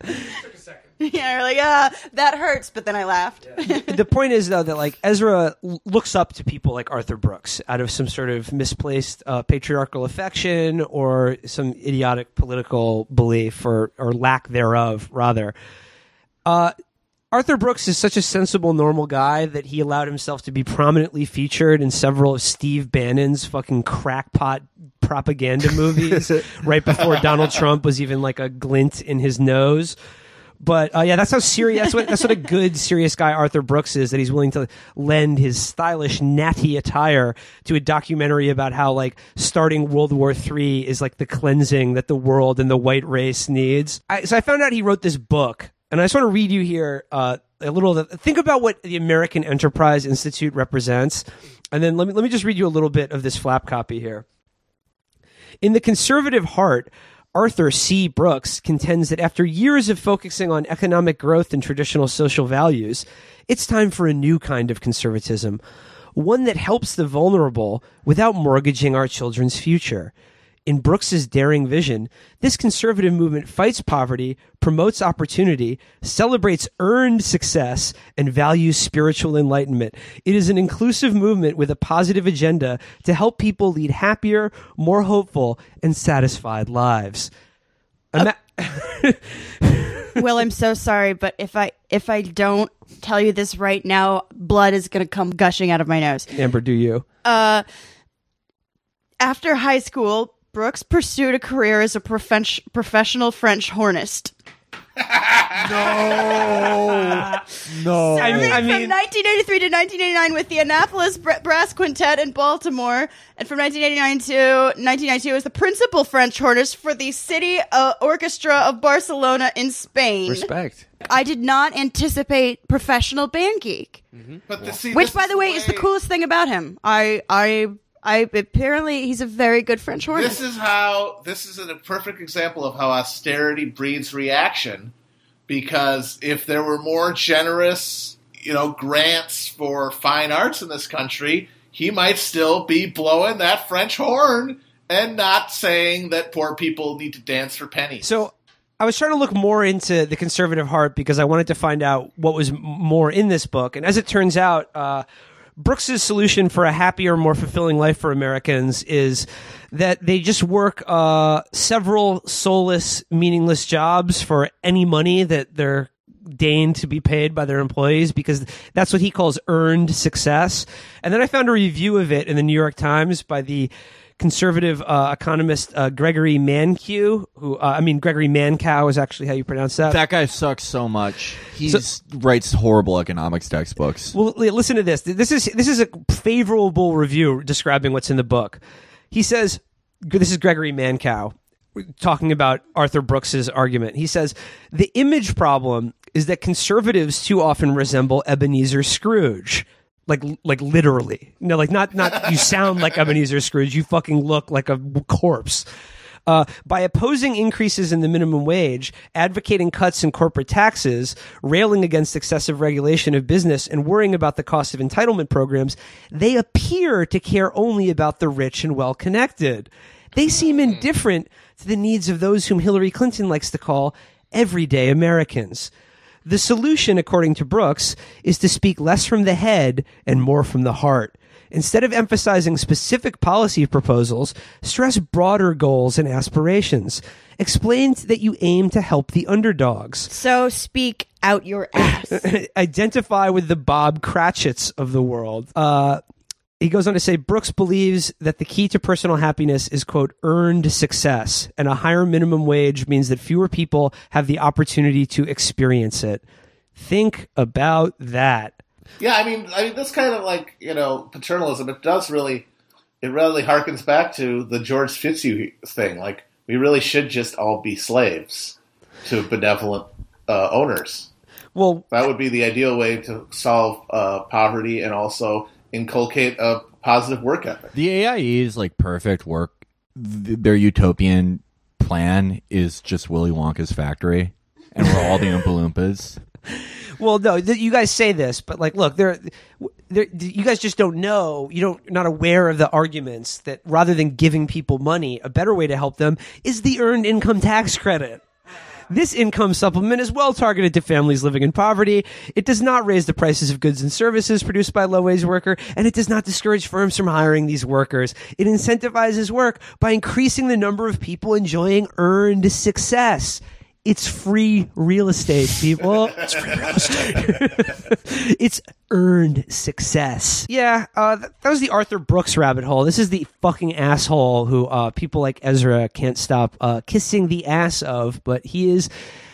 Yeah, we're like, ah, that hurts, but then I laughed. the point is though that like Ezra l- looks up to people like Arthur Brooks out of some sort of misplaced uh, patriarchal affection or some idiotic political belief or or lack thereof rather. Uh, Arthur Brooks is such a sensible, normal guy that he allowed himself to be prominently featured in several of Steve Bannon's fucking crackpot propaganda movies right before Donald Trump was even like a glint in his nose. But uh, yeah, that's how serious. That's what, that's what a good, serious guy Arthur Brooks is. That he's willing to lend his stylish, natty attire to a documentary about how like starting World War Three is like the cleansing that the world and the white race needs. I, so I found out he wrote this book, and I just want to read you here uh, a little. Think about what the American Enterprise Institute represents, and then let me let me just read you a little bit of this flap copy here. In The Conservative Heart, Arthur C. Brooks contends that after years of focusing on economic growth and traditional social values, it's time for a new kind of conservatism, one that helps the vulnerable without mortgaging our children's future. In Brooks's daring vision, this conservative movement fights poverty, promotes opportunity, celebrates earned success, and values spiritual enlightenment. It is an inclusive movement with a positive agenda to help people lead happier, more hopeful, and satisfied lives. Ima- Will, I'm so sorry, but if I if I don't tell you this right now, blood is going to come gushing out of my nose. Amber, do you? Uh, after high school, Brooks pursued a career as a profen- professional French hornist. No, no. I mean- I Serving mean- from nineteen eighty-three to nineteen eighty-nine with the Annapolis Br- Brass Quintet in Baltimore, and from nineteen eighty-nine to nineteen ninety-two as the principal French hornist for the City uh, Orchestra of Barcelona in Spain. Respect. I did not anticipate professional band geek, But the, see, which, this by the way, is the coolest thing about him. I, I, I apparently he's a very good French hornist. This is how. This is a perfect example of how austerity breeds reaction. Because if there were more generous, you know, grants for fine arts in this country, he might still be blowing that French horn and not saying that poor people need to dance for pennies. So I was trying to look more into The Conservative Heart because I wanted to find out what was m- more in this book. And as it turns out, uh, Brooks's solution for a happier, more fulfilling life for Americans is that they just work uh, several soulless, meaningless jobs for any money that they're deigned to be paid by their employees, because that's what he calls earned success. And then I found a review of it in the New York Times by the conservative uh, economist uh, Gregory Mankiw, who uh, I mean Gregory Mancow is actually how you pronounce that. That guy sucks so much. He writes horrible economics textbooks. Well, li- listen to this. This is this is a favorable review describing what's in the book. He says, this is Gregory Mancow talking about Arthur Brooks's argument. He says, the image problem is that conservatives too often resemble Ebenezer Scrooge. Like, like literally. No, like not, not you sound like Ebenezer Scrooge. You fucking look like a corpse. Uh, by opposing increases in the minimum wage, advocating cuts in corporate taxes, railing against excessive regulation of business, and worrying about the cost of entitlement programs, they appear to care only about the rich and well-connected. They seem indifferent to the needs of those whom Hillary Clinton likes to call everyday Americans. The solution, according to Brooks, is to speak less from the head and more from the heart. Instead of emphasizing specific policy proposals, stress broader goals and aspirations. Explain that you aim to help the underdogs. So speak out your ass. Identify with the Bob Cratchits of the world. Uh, he goes on to say, Brooks believes that the key to personal happiness is, quote, earned success, and a higher minimum wage means that fewer people have the opportunity to experience it. Think about that. Yeah, I mean, I mean, this kind of like, you know, paternalism, it does really, it really harkens back to the George Fitzhugh thing. Like, we really should just all be slaves to benevolent uh, owners. Well, That would be the ideal way to solve uh, poverty and also inculcate a positive work ethic. The A I E is like perfect work. Th- their utopian plan is just Willy Wonka's factory, and we're all the Oompa Loompas. well, no, th- you guys say this, but like, look, there, there, you guys just don't know. You don't, you're not aware of the arguments that rather than giving people money, a better way to help them is the earned income tax credit. This income supplement is well targeted to families living in poverty. It does not raise the prices of goods and services produced by a low-wage worker, and it does not discourage firms from hiring these workers. It incentivizes work by increasing the number of people enjoying earned success. It's free real estate, people. It's free real estate. It's earned success. Yeah, uh, th- that was the Arthur Brooks rabbit hole. This is the fucking asshole who uh, people like Ezra can't stop uh, kissing the ass of, but he is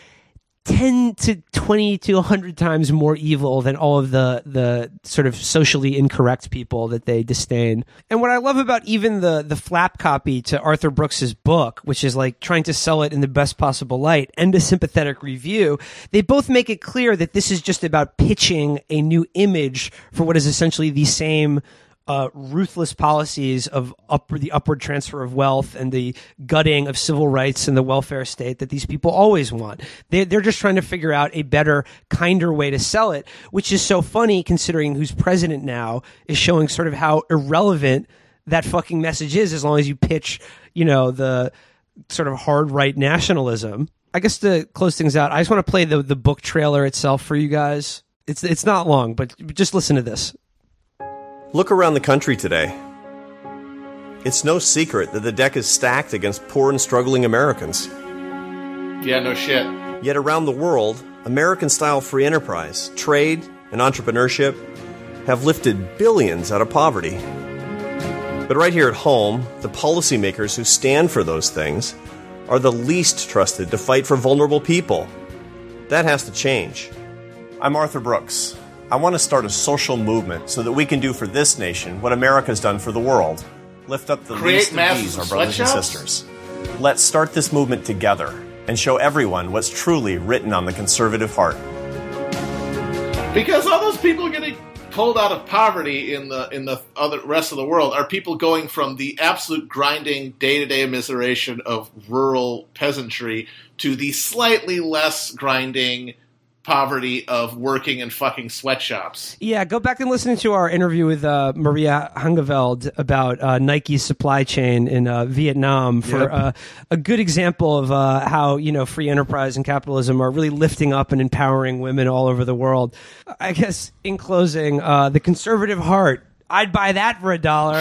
ten to twenty to one hundred times more evil than all of the the sort of socially incorrect people that they disdain. And what I love about even the the flap copy to Arthur Brooks's book, which is like trying to sell it in the best possible light, and a sympathetic review, they both make it clear that this is just about pitching a new image for what is essentially the same Uh, ruthless policies of upward, the upward transfer of wealth and the gutting of civil rights and the welfare state that these people always want. They, they're just trying to figure out a better, kinder way to sell it, which is so funny considering who's president now is showing sort of how irrelevant that fucking message is as long as you pitch, you know, the sort of hard right nationalism. I guess to close things out, I just want to play the, the book trailer itself for you guys. It's, it's not long, but just listen to this. Look around the country today. It's no secret that the deck is stacked against poor and struggling Americans. Yeah, no shit. Yet around the world, American-style free enterprise, trade, and entrepreneurship have lifted billions out of poverty. But right here at home, the policymakers who stand for those things are the least trusted to fight for vulnerable people. That has to change. I'm Arthur Brooks. I want to start a social movement so that we can do for this nation what America's done for the world. Lift up the Create least of these, our brothers and sweatshops? sisters. Let's start this movement together and show everyone what's truly written on the conservative heart. Because all those people getting pulled out of poverty in the in the other rest of the world are people going from the absolute grinding day-to-day immiseration of rural peasantry to the slightly less grinding poverty of working in fucking sweatshops. Yeah, go back and listen to our interview with uh, Maria Hungeveld about uh, Nike's supply chain in uh, Vietnam for Yep. uh, a good example of uh, how, you know, free enterprise and capitalism are really lifting up and empowering women all over the world. I guess in closing, uh, the conservative heart, I'd buy that for a dollar.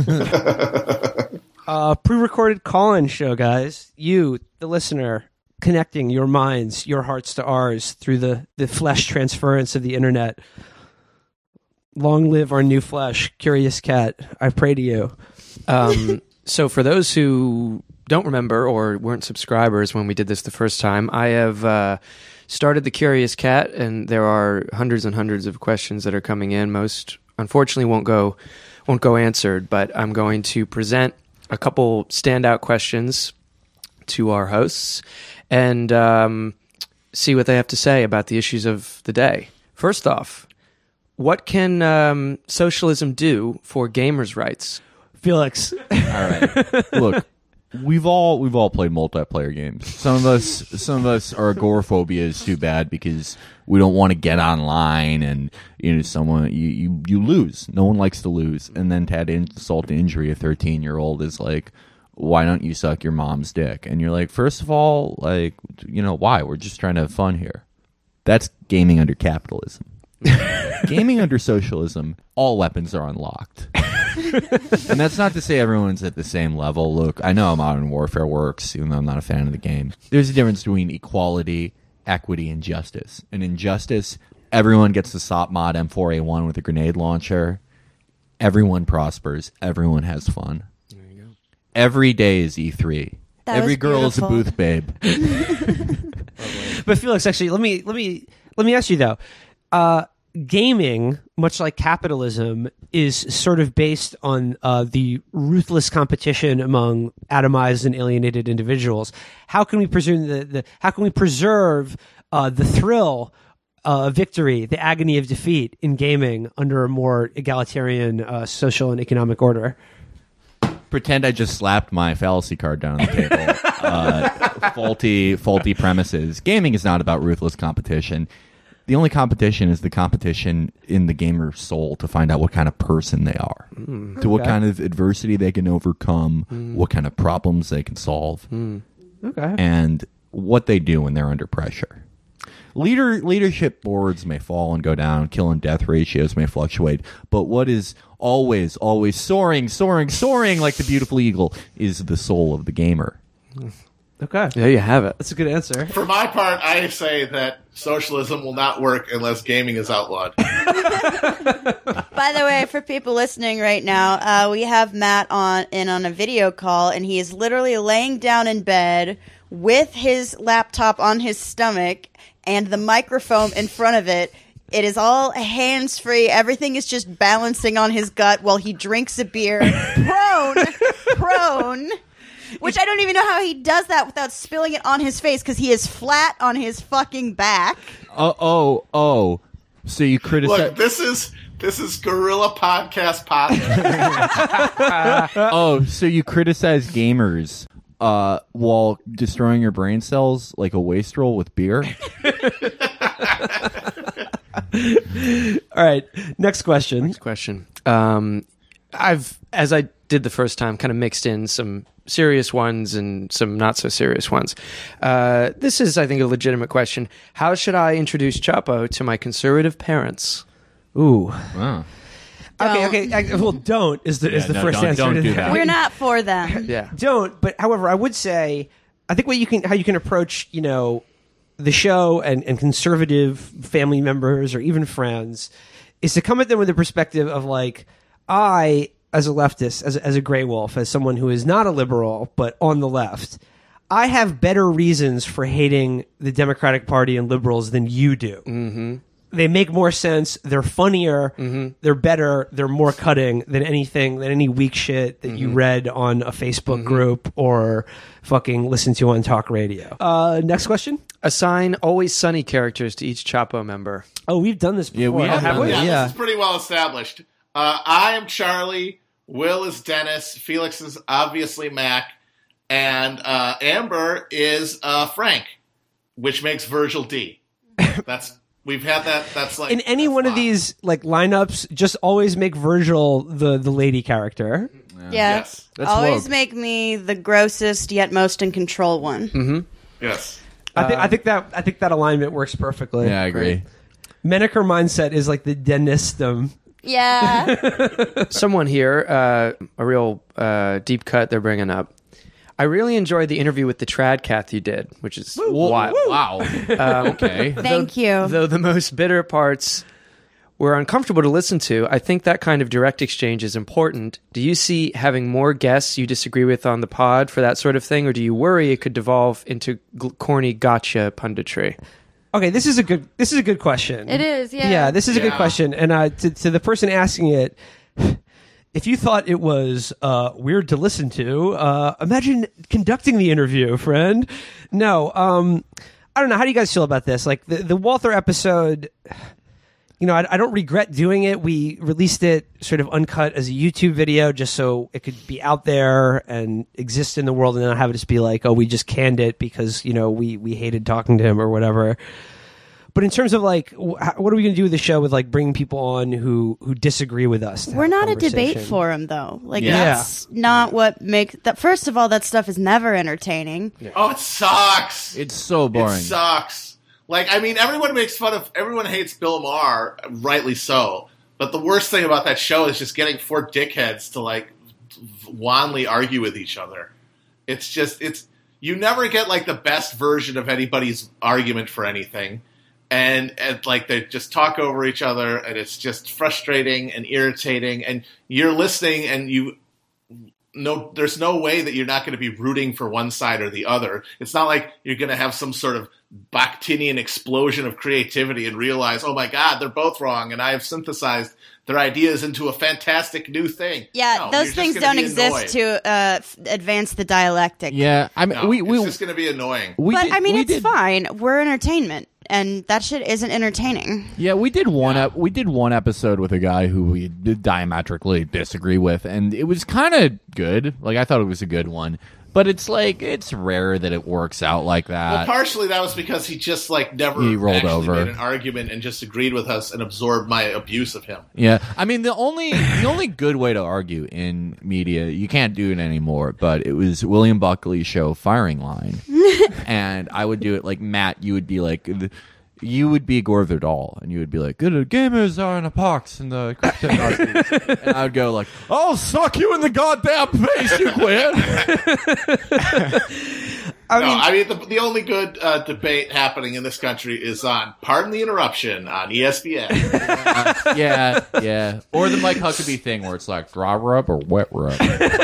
uh, pre-recorded call-in show, guys. You, the listener, connecting your minds, your hearts to ours through the, the flesh transference of the internet. Long live our new flesh, Curious Cat. I pray to you. Um, so for those who don't remember or weren't subscribers when we did this the first time, I have uh, started the Curious Cat, and there are hundreds and hundreds of questions that are coming in. Most, unfortunately, won't go won't go answered, but I'm going to present a couple standout questions to our hosts and um, see what they have to say about the issues of the day. First off, what can um, socialism do for gamers' rights? Felix. All right. Look, we've all we've all played multiplayer games. Some of us some of us our agoraphobia is too bad because we don't want to get online and you know someone you, you, you lose. No one likes to lose. And then to add insult to injury, a thirteen year old is like, why don't you suck your mom's dick? And you're like, first of all, like, you know, why? We're just trying to have fun here. That's gaming under capitalism. Gaming under socialism, all weapons are unlocked. And that's not to say everyone's at the same level. Look, I know Modern Warfare works, even though I'm not a fan of the game. There's a difference between equality, equity, and justice. And in justice, everyone gets the S O P mod M four A one with a grenade launcher. Everyone prospers. Everyone has fun. Every day is E three. That Every was girl is a beautiful. booth babe. But Felix, actually, let me let me let me ask you though. Uh, gaming, much like capitalism, is sort of based on uh, the ruthless competition among atomized and alienated individuals. How can we presume the, the how can we preserve uh, the thrill uh, of victory, the agony of defeat in gaming under a more egalitarian uh, social and economic order? Pretend I just slapped my fallacy card down on the table. uh, faulty, faulty premises. Gaming is not about ruthless competition. The only competition is the competition in the gamer's soul to find out what kind of person they are, mm, to what okay. kind of adversity they can overcome, mm. what kind of problems they can solve, mm. okay, and what they do when they're under pressure. Leader leadership boards may fall and go down, kill and death ratios may fluctuate, but what is always, always soaring, soaring, soaring like the beautiful eagle is the soul of the gamer. Okay. There you have it. That's a good answer. For my part, I say that socialism will not work unless gaming is outlawed. By the way, for people listening right now, uh, we have Matt on in on a video call, and he is literally laying down in bed with his laptop on his stomach and the microphone in front of it. It is all hands-free. Everything is just balancing on his gut while he drinks a beer, prone, prone. Which I don't even know how he does that without spilling it on his face, because he is flat on his fucking back. Oh, oh, oh. So you criticize... Look, this is this is Guerrilla Podcast Podcast. Oh, so you criticize gamers uh, while destroying your brain cells like a wastrel with beer? All right, next question. Next question. Um, I've, as I did the first time, kind of mixed in some serious ones and some not so serious ones. Uh, this is, I think, a legitimate question. How should I introduce Chapo to my conservative parents? Ooh. Wow. Okay, Don't. okay. I, well, don't is the is Yeah, the no, first don't- answer don't to do that. that. We're not for them. Yeah. Don't. But however, I would say, I think what you can, how you can approach, you know, the show and, and conservative family members or even friends, is to come at them with the perspective of like, I, as a leftist, as a, as a gray wolf, as someone who is not a liberal but on the left, I have better reasons for hating the Democratic Party and liberals than you do. Mm-hmm. They make more sense. They're funnier. Mm-hmm. They're better. They're more cutting than anything, than any weak shit that mm-hmm. you read on a Facebook mm-hmm. group or fucking listen to on talk radio. Uh, next question. Assign Always Sunny characters to each Chapo member. Oh, we've done this before. Yeah, we have haven't done we? this. Yeah, Yeah. this is pretty well established. Uh, I am Charlie. Will is Dennis. Felix is obviously Mac. And uh, Amber is uh, Frank, which makes Virgil D. That's we've had that. That's like In any one of fine. these like lineups, just always make Virgil the, the lady character. Yeah. Yes. That's Always woke. make me the grossest yet most in control one. Yes. I think I think that I think that alignment works perfectly. Yeah, I agree. Menaker mindset is like the denistum. Yeah. Someone here, uh, a real uh, deep cut they're bringing up. I really enjoyed the interview with the Tradcath you did, which is wild. Wow. okay. Thank you. Though the most bitter parts were uncomfortable to listen to, I think that kind of direct exchange is important. Do you see having more guests you disagree with on the pod for that sort of thing, or do you worry it could devolve into gl- corny gotcha punditry? Okay, this is a good this is a good question. It is, yeah. Yeah, this is a good Yeah. question. And uh, to, to the person asking it, if you thought it was uh, weird to listen to, uh, imagine conducting the interview, friend. No, um, I don't know. How do you guys feel about this? Like the, the Walther episode, you know, I, I don't regret doing it. We released it sort of uncut as a YouTube video just so it could be out there and exist in the world and not have it just be like, oh, we just canned it because, you know, we, we hated talking to him or whatever. But in terms of like, wh- what are we going to do with the show with like bringing people on who, who disagree with us? to have We're not a conversation? debate forum, though. Like, Yeah. that's not what makes that. First of all, that stuff is never entertaining. Oh, it sucks. It's so boring. It sucks. Like, I mean, everyone makes fun of, everyone hates Bill Maher, rightly so. But the worst thing about that show is just getting four dickheads to, like, wanly argue with each other. It's just, it's, you never get, like, the best version of anybody's argument for anything. And, and like, they just talk over each other, and it's just frustrating and irritating. And you're listening, and you, no, there's no way that you're not going to be rooting for one side or the other. It's not like you're going to have some sort of Bakhtinian explosion of creativity and realize, oh my God, they're both wrong, and I have synthesized their ideas into a fantastic new thing. Yeah, No, those you're things just gonna don't be annoyed. exist to uh, f- advance the dialectic. Yeah, I mean, No, we it's we just going to be annoying. we but did, I mean, we it's did, fine. We're entertainment, and that shit isn't entertaining. Yeah, we did one. Ep- we did one episode with a guy who we did diametrically disagree with, and it was kind of good. Like I thought it was a good one, but it's like it's rare that it works out like Well, that. partially that was because he just like never He rolled actually over. made an argument and just agreed with us and absorbed my abuse of him. Yeah, I mean the only the only good way to argue in media, you can't do it anymore, but it was William Buckley's show Firing Line, and I would do it like Matt. You would be like, you would be Gore Vidal, and you would be like, "Good gamers are in a pox in the crypto Nazis." And I would go like, "I'll suck you in the goddamn face, you quit." I no, mean, I mean the, the only good uh, debate happening in this country is on Pardon the Interruption on E S P N. uh, yeah, yeah. Or the Mike Huckabee thing where it's like dry rub or wet rub.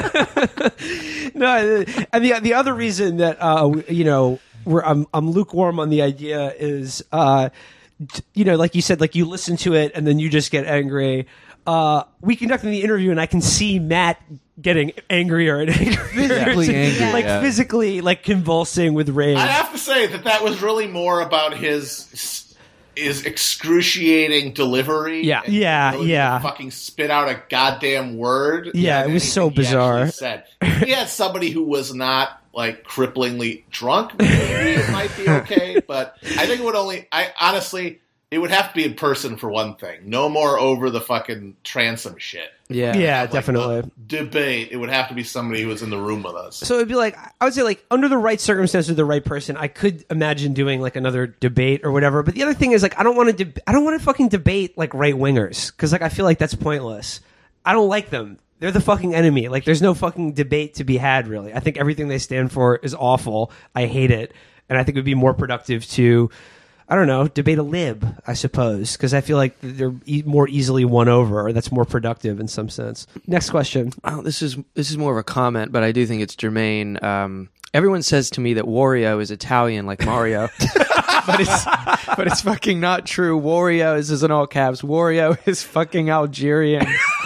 no, and the the other reason that uh, you know we're I'm I'm lukewarm on the idea is uh, you know, like you said, like you listen to it and then you just get angry. Uh, we conducted the interview and I can see Matt getting angrier and angrier. Physically angry, like yeah. physically, like convulsing with rage. I have to say that that was really more about his his excruciating delivery. Yeah. and Yeah, ability to yeah. Fucking spit out a goddamn word. Yeah, than it was so anything he bizarre. actually Said. If he had somebody who was not like cripplingly drunk, maybe it might be okay. But I think it would only. I honestly. It would have to be in person for one thing. No more over the fucking transom shit. Yeah. Yeah, Like, definitely. the debate. It would have to be somebody who was in the room with us. So it'd be like, I would say, like, under the right circumstances, the right person, I could imagine doing like another debate or whatever. But the other thing is, like, I don't want to, deb- I don't want to fucking debate like right wingers because, like, I feel like that's pointless. I don't like them. They're the fucking enemy. Like, there's no fucking debate to be had, really. I think everything they stand for is awful. I hate it, and I think it would be more productive to, I don't know, debate a lib, I suppose, because I feel like they're e- more easily won over, or that's more productive in some sense. Next question. Oh, this is this is more of a comment, but I do think it's germane. Um, everyone says to me that Wario is Italian, like Mario, but it's but it's fucking not true. Wario is, is in all caps. Wario is fucking Algerian.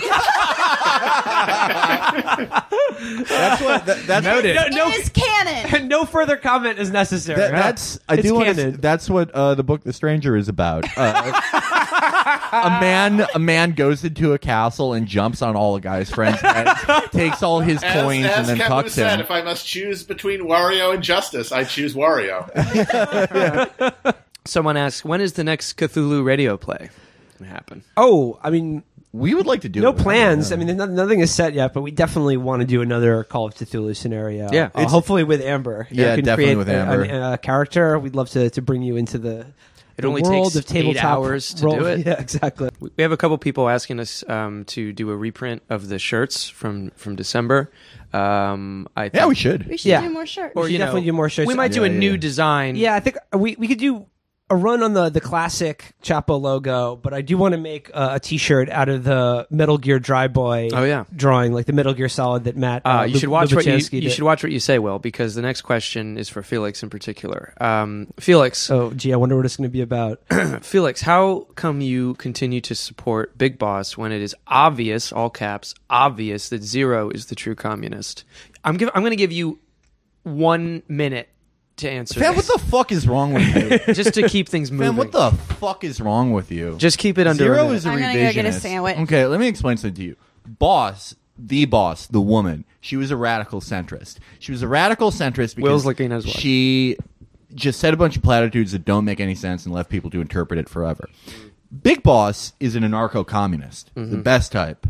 That's what. That, that's Noted. It No, is canon. no further comment is necessary. That, that's I It's do want canon. to. That's what uh, the book The Stranger is about. Uh, a man, a man goes into a castle and jumps on all the guy's friends' heads, takes all his As, coins, as and then Kevin fucks said, him. if I must choose between Wario and Justice, I choose Wario. Someone asks, when is the next Cthulhu radio play going to happen? Oh, I mean, We would like to do no it. plans. I mean, no- nothing is set yet, but we definitely want to do another Call of Cthulhu scenario. Yeah. Uh, It's- hopefully with Amber. You Yeah, can definitely create with a- Amber. A, a character. We'd love to, to bring you into the. It the only world takes of tabletop eight hours to role- do it. Yeah, exactly. We have a couple people asking us um, to do a reprint of the shirts from from December. Um, I think, Yeah, we should. We should Yeah. do more shirts. We should you know, definitely do more shirts. We might do Yeah, a yeah, new yeah. design. Yeah, I think we we could do a run on the, the classic Chapo logo, but I do want to make uh, a T-shirt out of the Metal Gear Dry Boy. Oh, yeah. drawing like the Metal Gear Solid that Matt. Uh, Uh, you Lu- should watch what you, Lubchansky you did. should watch what you say, Will, because the next question is for Felix in particular. Um, Felix, Oh, gee, I wonder what it's going to be about. Felix, how come you continue to support Big Boss when it is obvious, all caps, obvious that Zero is the true communist? I'm give, I'm going to give you one minute to answer. Fam, what this, the fuck is wrong with you? just to keep things moving. Man, what the fuck is wrong with you? Just keep it under a Zero minute. is a I'm gonna go revisionist. get a sandwich. Okay, let me explain something to you. Boss, the boss, the woman, she was a radical centrist. She was a radical centrist because Will's looking at his watch. she just said a bunch of platitudes that don't make any sense and left people to interpret it forever. Big Boss is an anarcho-communist, Mm-hmm. the best type.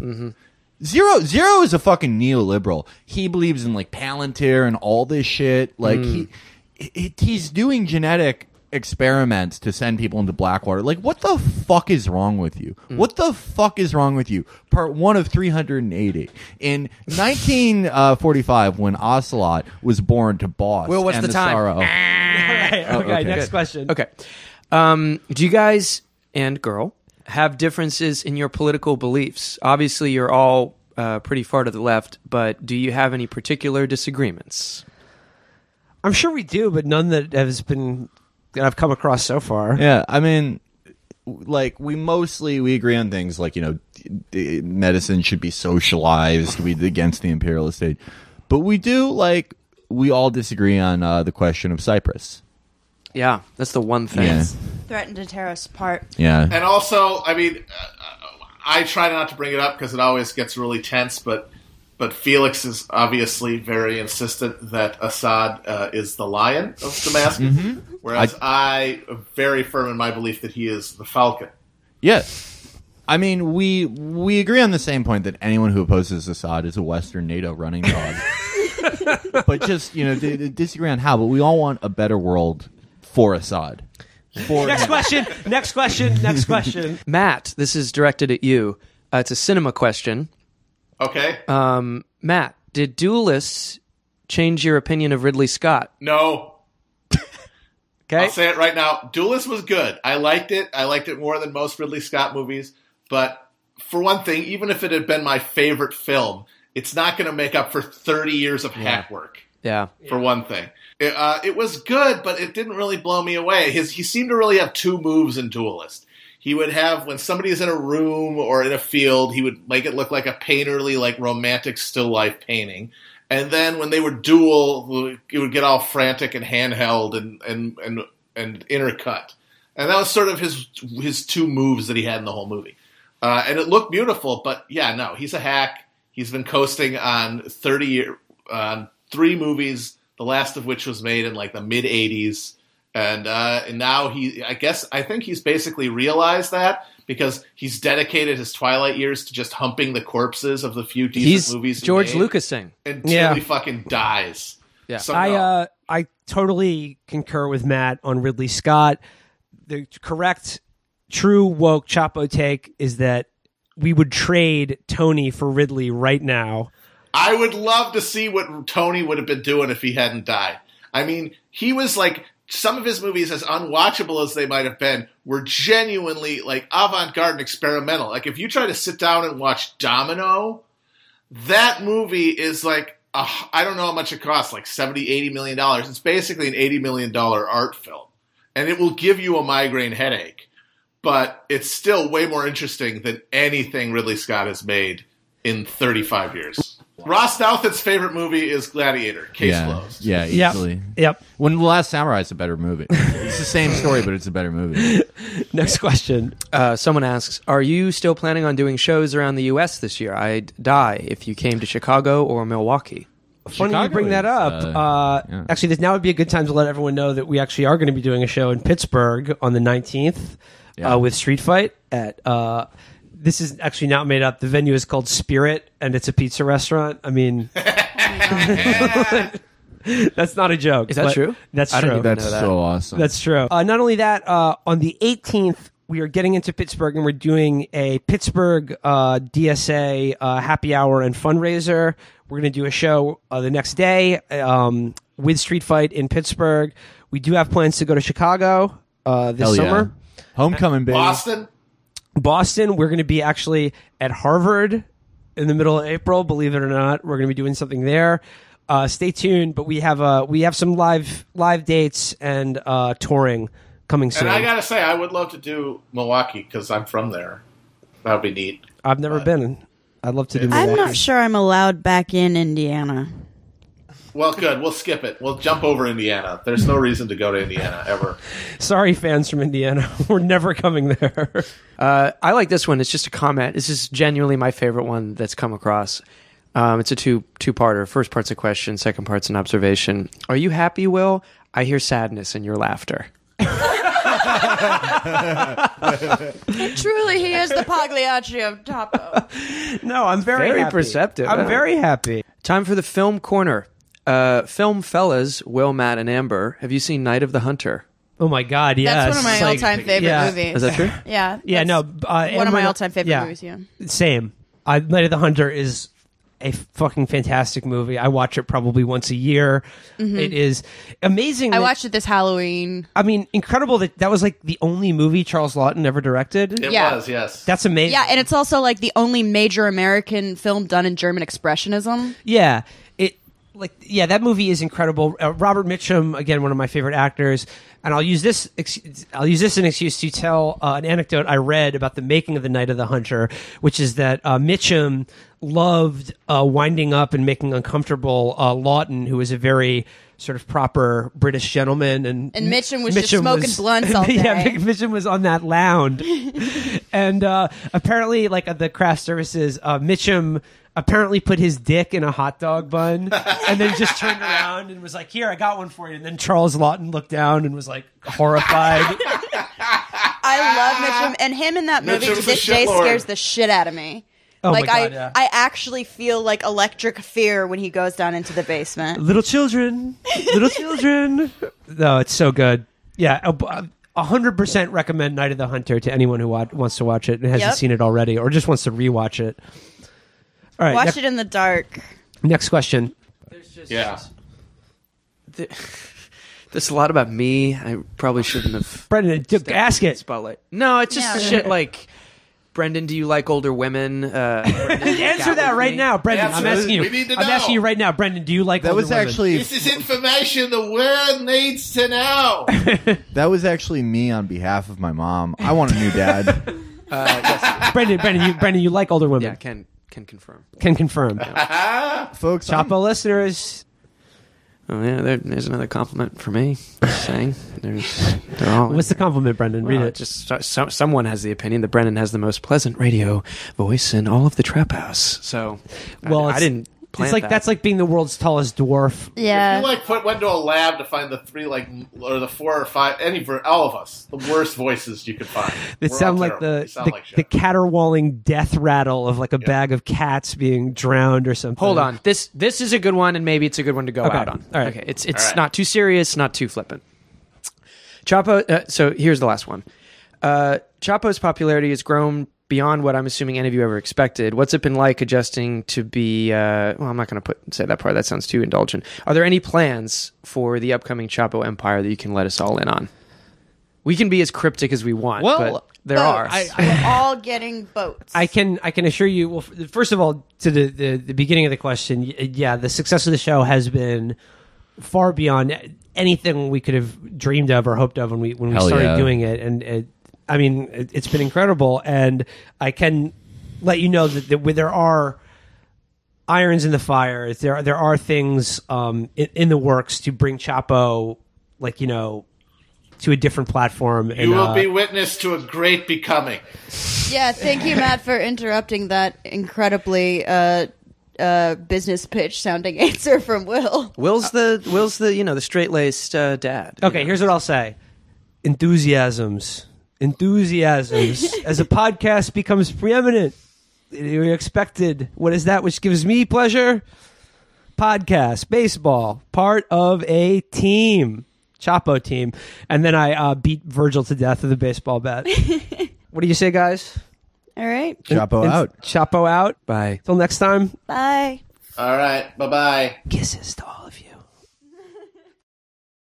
Zero Zero is a fucking neoliberal. He believes in like Palantir and all this shit. Like Mm. he, he he's doing genetic experiments to send people into Blackwater. Like, what the fuck is wrong with you? Mm. What the fuck is wrong with you? Part one of three hundred eighty. In nineteen forty-five, when Ocelot was born to Boss. Will, what's and the time? Sorrow, okay, Oh, okay. next Good. question. Okay. Um, do you guys and girl have differences in your political beliefs? Obviously, you're all uh, pretty far to the left, but do you have any particular disagreements? I'm sure we do, but none that has been that I've come across so far. Yeah, I mean, like we mostly we agree on things like you know, d- d- medicine should be socialized. We against the imperialist state, but we do like we all disagree on uh, the question of Cyprus. Yeah, that's the one thing. Yeah, Threatened to tear us apart. yeah. And also, I mean, uh, I try not to bring it up because it always gets really tense, but but Felix is obviously very insistent that Assad uh, is the lion of Damascus, whereas I, am very firm in my belief that he is the falcon. Yeah. I mean, we we agree on the same point that anyone who opposes Assad is a Western NATO running dog. But just you know, d- d- disagree on how. But we all want a better world for Assad. For Next question. Next question. Next question. Matt, this is directed at you. Uh, it's a cinema question. Okay. Um, Matt, did Duelists change your opinion of Ridley Scott? No. Okay. I'll say it right now. Duelist was good. I liked it. I liked it more than most Ridley Scott movies. But for one thing, even if it had been my favorite film, it's not going to make up for thirty years of hack work. Yeah. For one thing. It, uh, it was good, but it didn't really blow me away. His, he seemed to really have two moves in Duelist. He would have, when somebody's in a room or in a field, he would make it look like a painterly, like romantic still life painting. And then when they would duel, it would get all frantic and handheld and, and, and, and intercut. And that was sort of his his two moves that he had in the whole movie. Uh, and it looked beautiful, but yeah, no, he's a hack. He's been coasting on thirty year, on three movies, the last of which was made in like the mid eighties. And, uh, and now he, I guess, I think he's basically realized that because he's dedicated his Twilight years to just humping the corpses of the few decent He's movies he George made Lucasing. until Yeah. he fucking dies. Yeah. So, I no. uh, I totally concur with Matt on Ridley Scott. The correct, true woke Chapo take is that we would trade Tony for Ridley right now. I would love to see what Tony would have been doing if he hadn't died. I mean, he was like, some of his movies, as unwatchable as they might have been, were genuinely like avant-garde and experimental. Like if you try to sit down and watch Domino, that movie is like, uh, I don't know how much it costs, like seventy, eighty million dollars. It's basically an eighty million dollars art film. And it will give you a migraine headache. But it's still way more interesting than anything Ridley Scott has made in thirty-five years. Ross Douthat's favorite movie is Gladiator. Case yeah, closed. yeah, Yep. easily. Yep. When The Last Samurai is a better movie. It's the same story, but it's a better movie. Next question. Uh, someone asks, are you still planning on doing shows around the U S this year? I'd die if you came to Chicago or Milwaukee. Funny Chicago you bring that is, up. uh, Uh, yeah. Actually, this, now would be a good time to let everyone know that we actually are going to be doing a show in Pittsburgh on the nineteenth Yeah. uh, with Street Fight. At uh, this is actually not made up. The venue is called Spirit, and it's a pizza restaurant. I mean, that's not a joke. Is that but true? That's I true. didn't even That's know that. so awesome. That's true. Uh, not only that, uh, on the eighteenth, we are getting into Pittsburgh and we're doing a Pittsburgh uh, D S A uh, happy hour and fundraiser. We're going to do a show uh, the next day um, with Street Fight in Pittsburgh. We do have plans to go to Chicago uh, this Hell yeah. summer. Homecoming, baby. Boston? Boston, we're going to be actually at Harvard in the middle of April. Believe it or not, we're going to be doing something there. Uh, stay tuned, but we have uh, we have some live live dates and uh, touring coming soon. And I gotta say, I would love to do Milwaukee because I'm from there. That would be neat. I've never been. I'd love to do. I'm Milwaukee. not sure I'm allowed back in Indiana. Well, good. We'll skip it. We'll jump over Indiana. There's no reason to go to Indiana ever. Sorry, fans from Indiana. We're never coming there. Uh, I like this one. It's just a comment. This is genuinely my favorite one that's come across. Um, it's a two two parter. First part's a question. Second part's an observation. Are you happy, Will? I hear sadness in your laughter. Truly, he is the Pagliacci of Topo. No, I'm very Very happy. perceptive, I'm huh? very happy. Time for the film corner. Uh, film fellas, Will, Matt, and Amber. Have you seen Night of the Hunter? Oh my God! Yes, That's one of my Like, all-time favorite yeah. movies. Is that true? Yeah. Yeah, that's no. Uh, One Amber of my and- all-time favorite yeah, movies, yeah. Same. I, Night of the Hunter is a fucking fantastic movie. I watch it probably once a year. It is amazing. I that- watched it this Halloween. I mean, incredible that that was like the only movie Charles Lawton ever directed. It Yeah. was, yes. That's amazing. Yeah, and it's also like the only major American film done in German Expressionism. Yeah, it like yeah, that movie is incredible. Uh, Robert Mitchum, again, one of my favorite actors, and I'll use this. Ex- I'll use this as an excuse to tell uh, an anecdote I read about the making of The Night of the Hunter, which is that uh, Mitchum loved uh, winding up and making uncomfortable uh, Lawton, who was a very sort of proper British gentleman, and And Mitchum was just smoking blunts all Yeah, day. Mitchum was on that lounge, and uh, apparently, like at the craft services, uh, Mitchum apparently put his dick in a hot dog bun and then just turned around and was like, "Here, I got one for you." And then Charles Lawton looked down and was like horrified. I love Mitchum, and him in that movie to Mitchum's a this day shitlord. scares the shit out of me. Oh my like God, I, yeah. I actually feel like electric fear when he goes down into the basement. Little children, little children. No, it's so good. Yeah, uh, one hundred percent recommend Night of the Hunter to anyone who wa- wants to watch it and hasn't Yep. seen it already or just wants to rewatch it. All right, Watch next, it in the dark. next question. Yeah. There's a lot about me. I probably shouldn't have. Brendan, d- ask it. Spotlight. No, it's just No. shit like, Brendan, do you like older women? Uh, Brendan, do you make Answer out that with right me? now, Brendan. Answer I'm it. asking you. We need to I'm know. asking you right now, Brendan. Do you like That older was women? actually This is information the world needs to know. that was actually me on behalf of my mom. I want a new dad. Uh, yes. Brendan. Brendan, you, Brendan, you like older women? Yeah, can can confirm. Can confirm. Folks, I'm- Chapo listeners, Oh yeah, there, there's another compliment for me. Just saying, there's they're all. what's the compliment, Brendan? Read Well, it. Just so, so, someone has the opinion that Brendan has the most pleasant radio voice in all of the trap house. So, Well, I, I it's- didn't. Plant It's like that. that's like being the world's tallest dwarf. Yeah. If you like put, went to a lab to find the three, like, or the four or five, any for all of us, the worst voices you could find. It We're sound all like terrible. the We sound the, like shit. the caterwauling death rattle of like a bag of cats being drowned or something. Hold on. This this is a good one, and maybe it's a good one to go Okay. out on. All right. Okay. It's it's All right. not too serious, not too flippant. Chapo. Uh, so here's the last one. Uh, Chapo's popularity has grown beyond what I'm assuming any of you ever expected. What's it been like adjusting to be? Uh, well, I'm not going to put say that part. That sounds too indulgent. Are there any plans for the upcoming Chapo empire that you can let us all in on? We can be as cryptic as we want. Well, but there Boats. are. I- We're all getting boats. I can I can assure you. Well, f- first of all, to the, the the beginning of the question, y- yeah, the success of the show has been far beyond anything we could have dreamed of or hoped of when we when we Hell started yeah. doing it. And it, I mean, it, it's been incredible. And I can let you know that, that where there are irons in the fire, there there are things um, in, in the works to bring Chapo, like you know, to a different platform. You and, will uh, be witness to a great becoming. Yeah, thank you, Matt, for interrupting that incredibly uh, uh, business pitch sounding answer from Will. Will's the Will's the you know the straight laced uh, dad. you Okay, know? here's what I'll say. Enthusiasms. Enthusiasms. As a podcast becomes preeminent, we expected. What is that which gives me pleasure? Podcast, baseball, part of a team. Chapo team. And then I uh, beat Virgil to death with a baseball bat. What do you say, guys? All right. Chapo And- out. Chapo out. Bye. Till next time. Bye. All right. Bye bye. Kisses to all.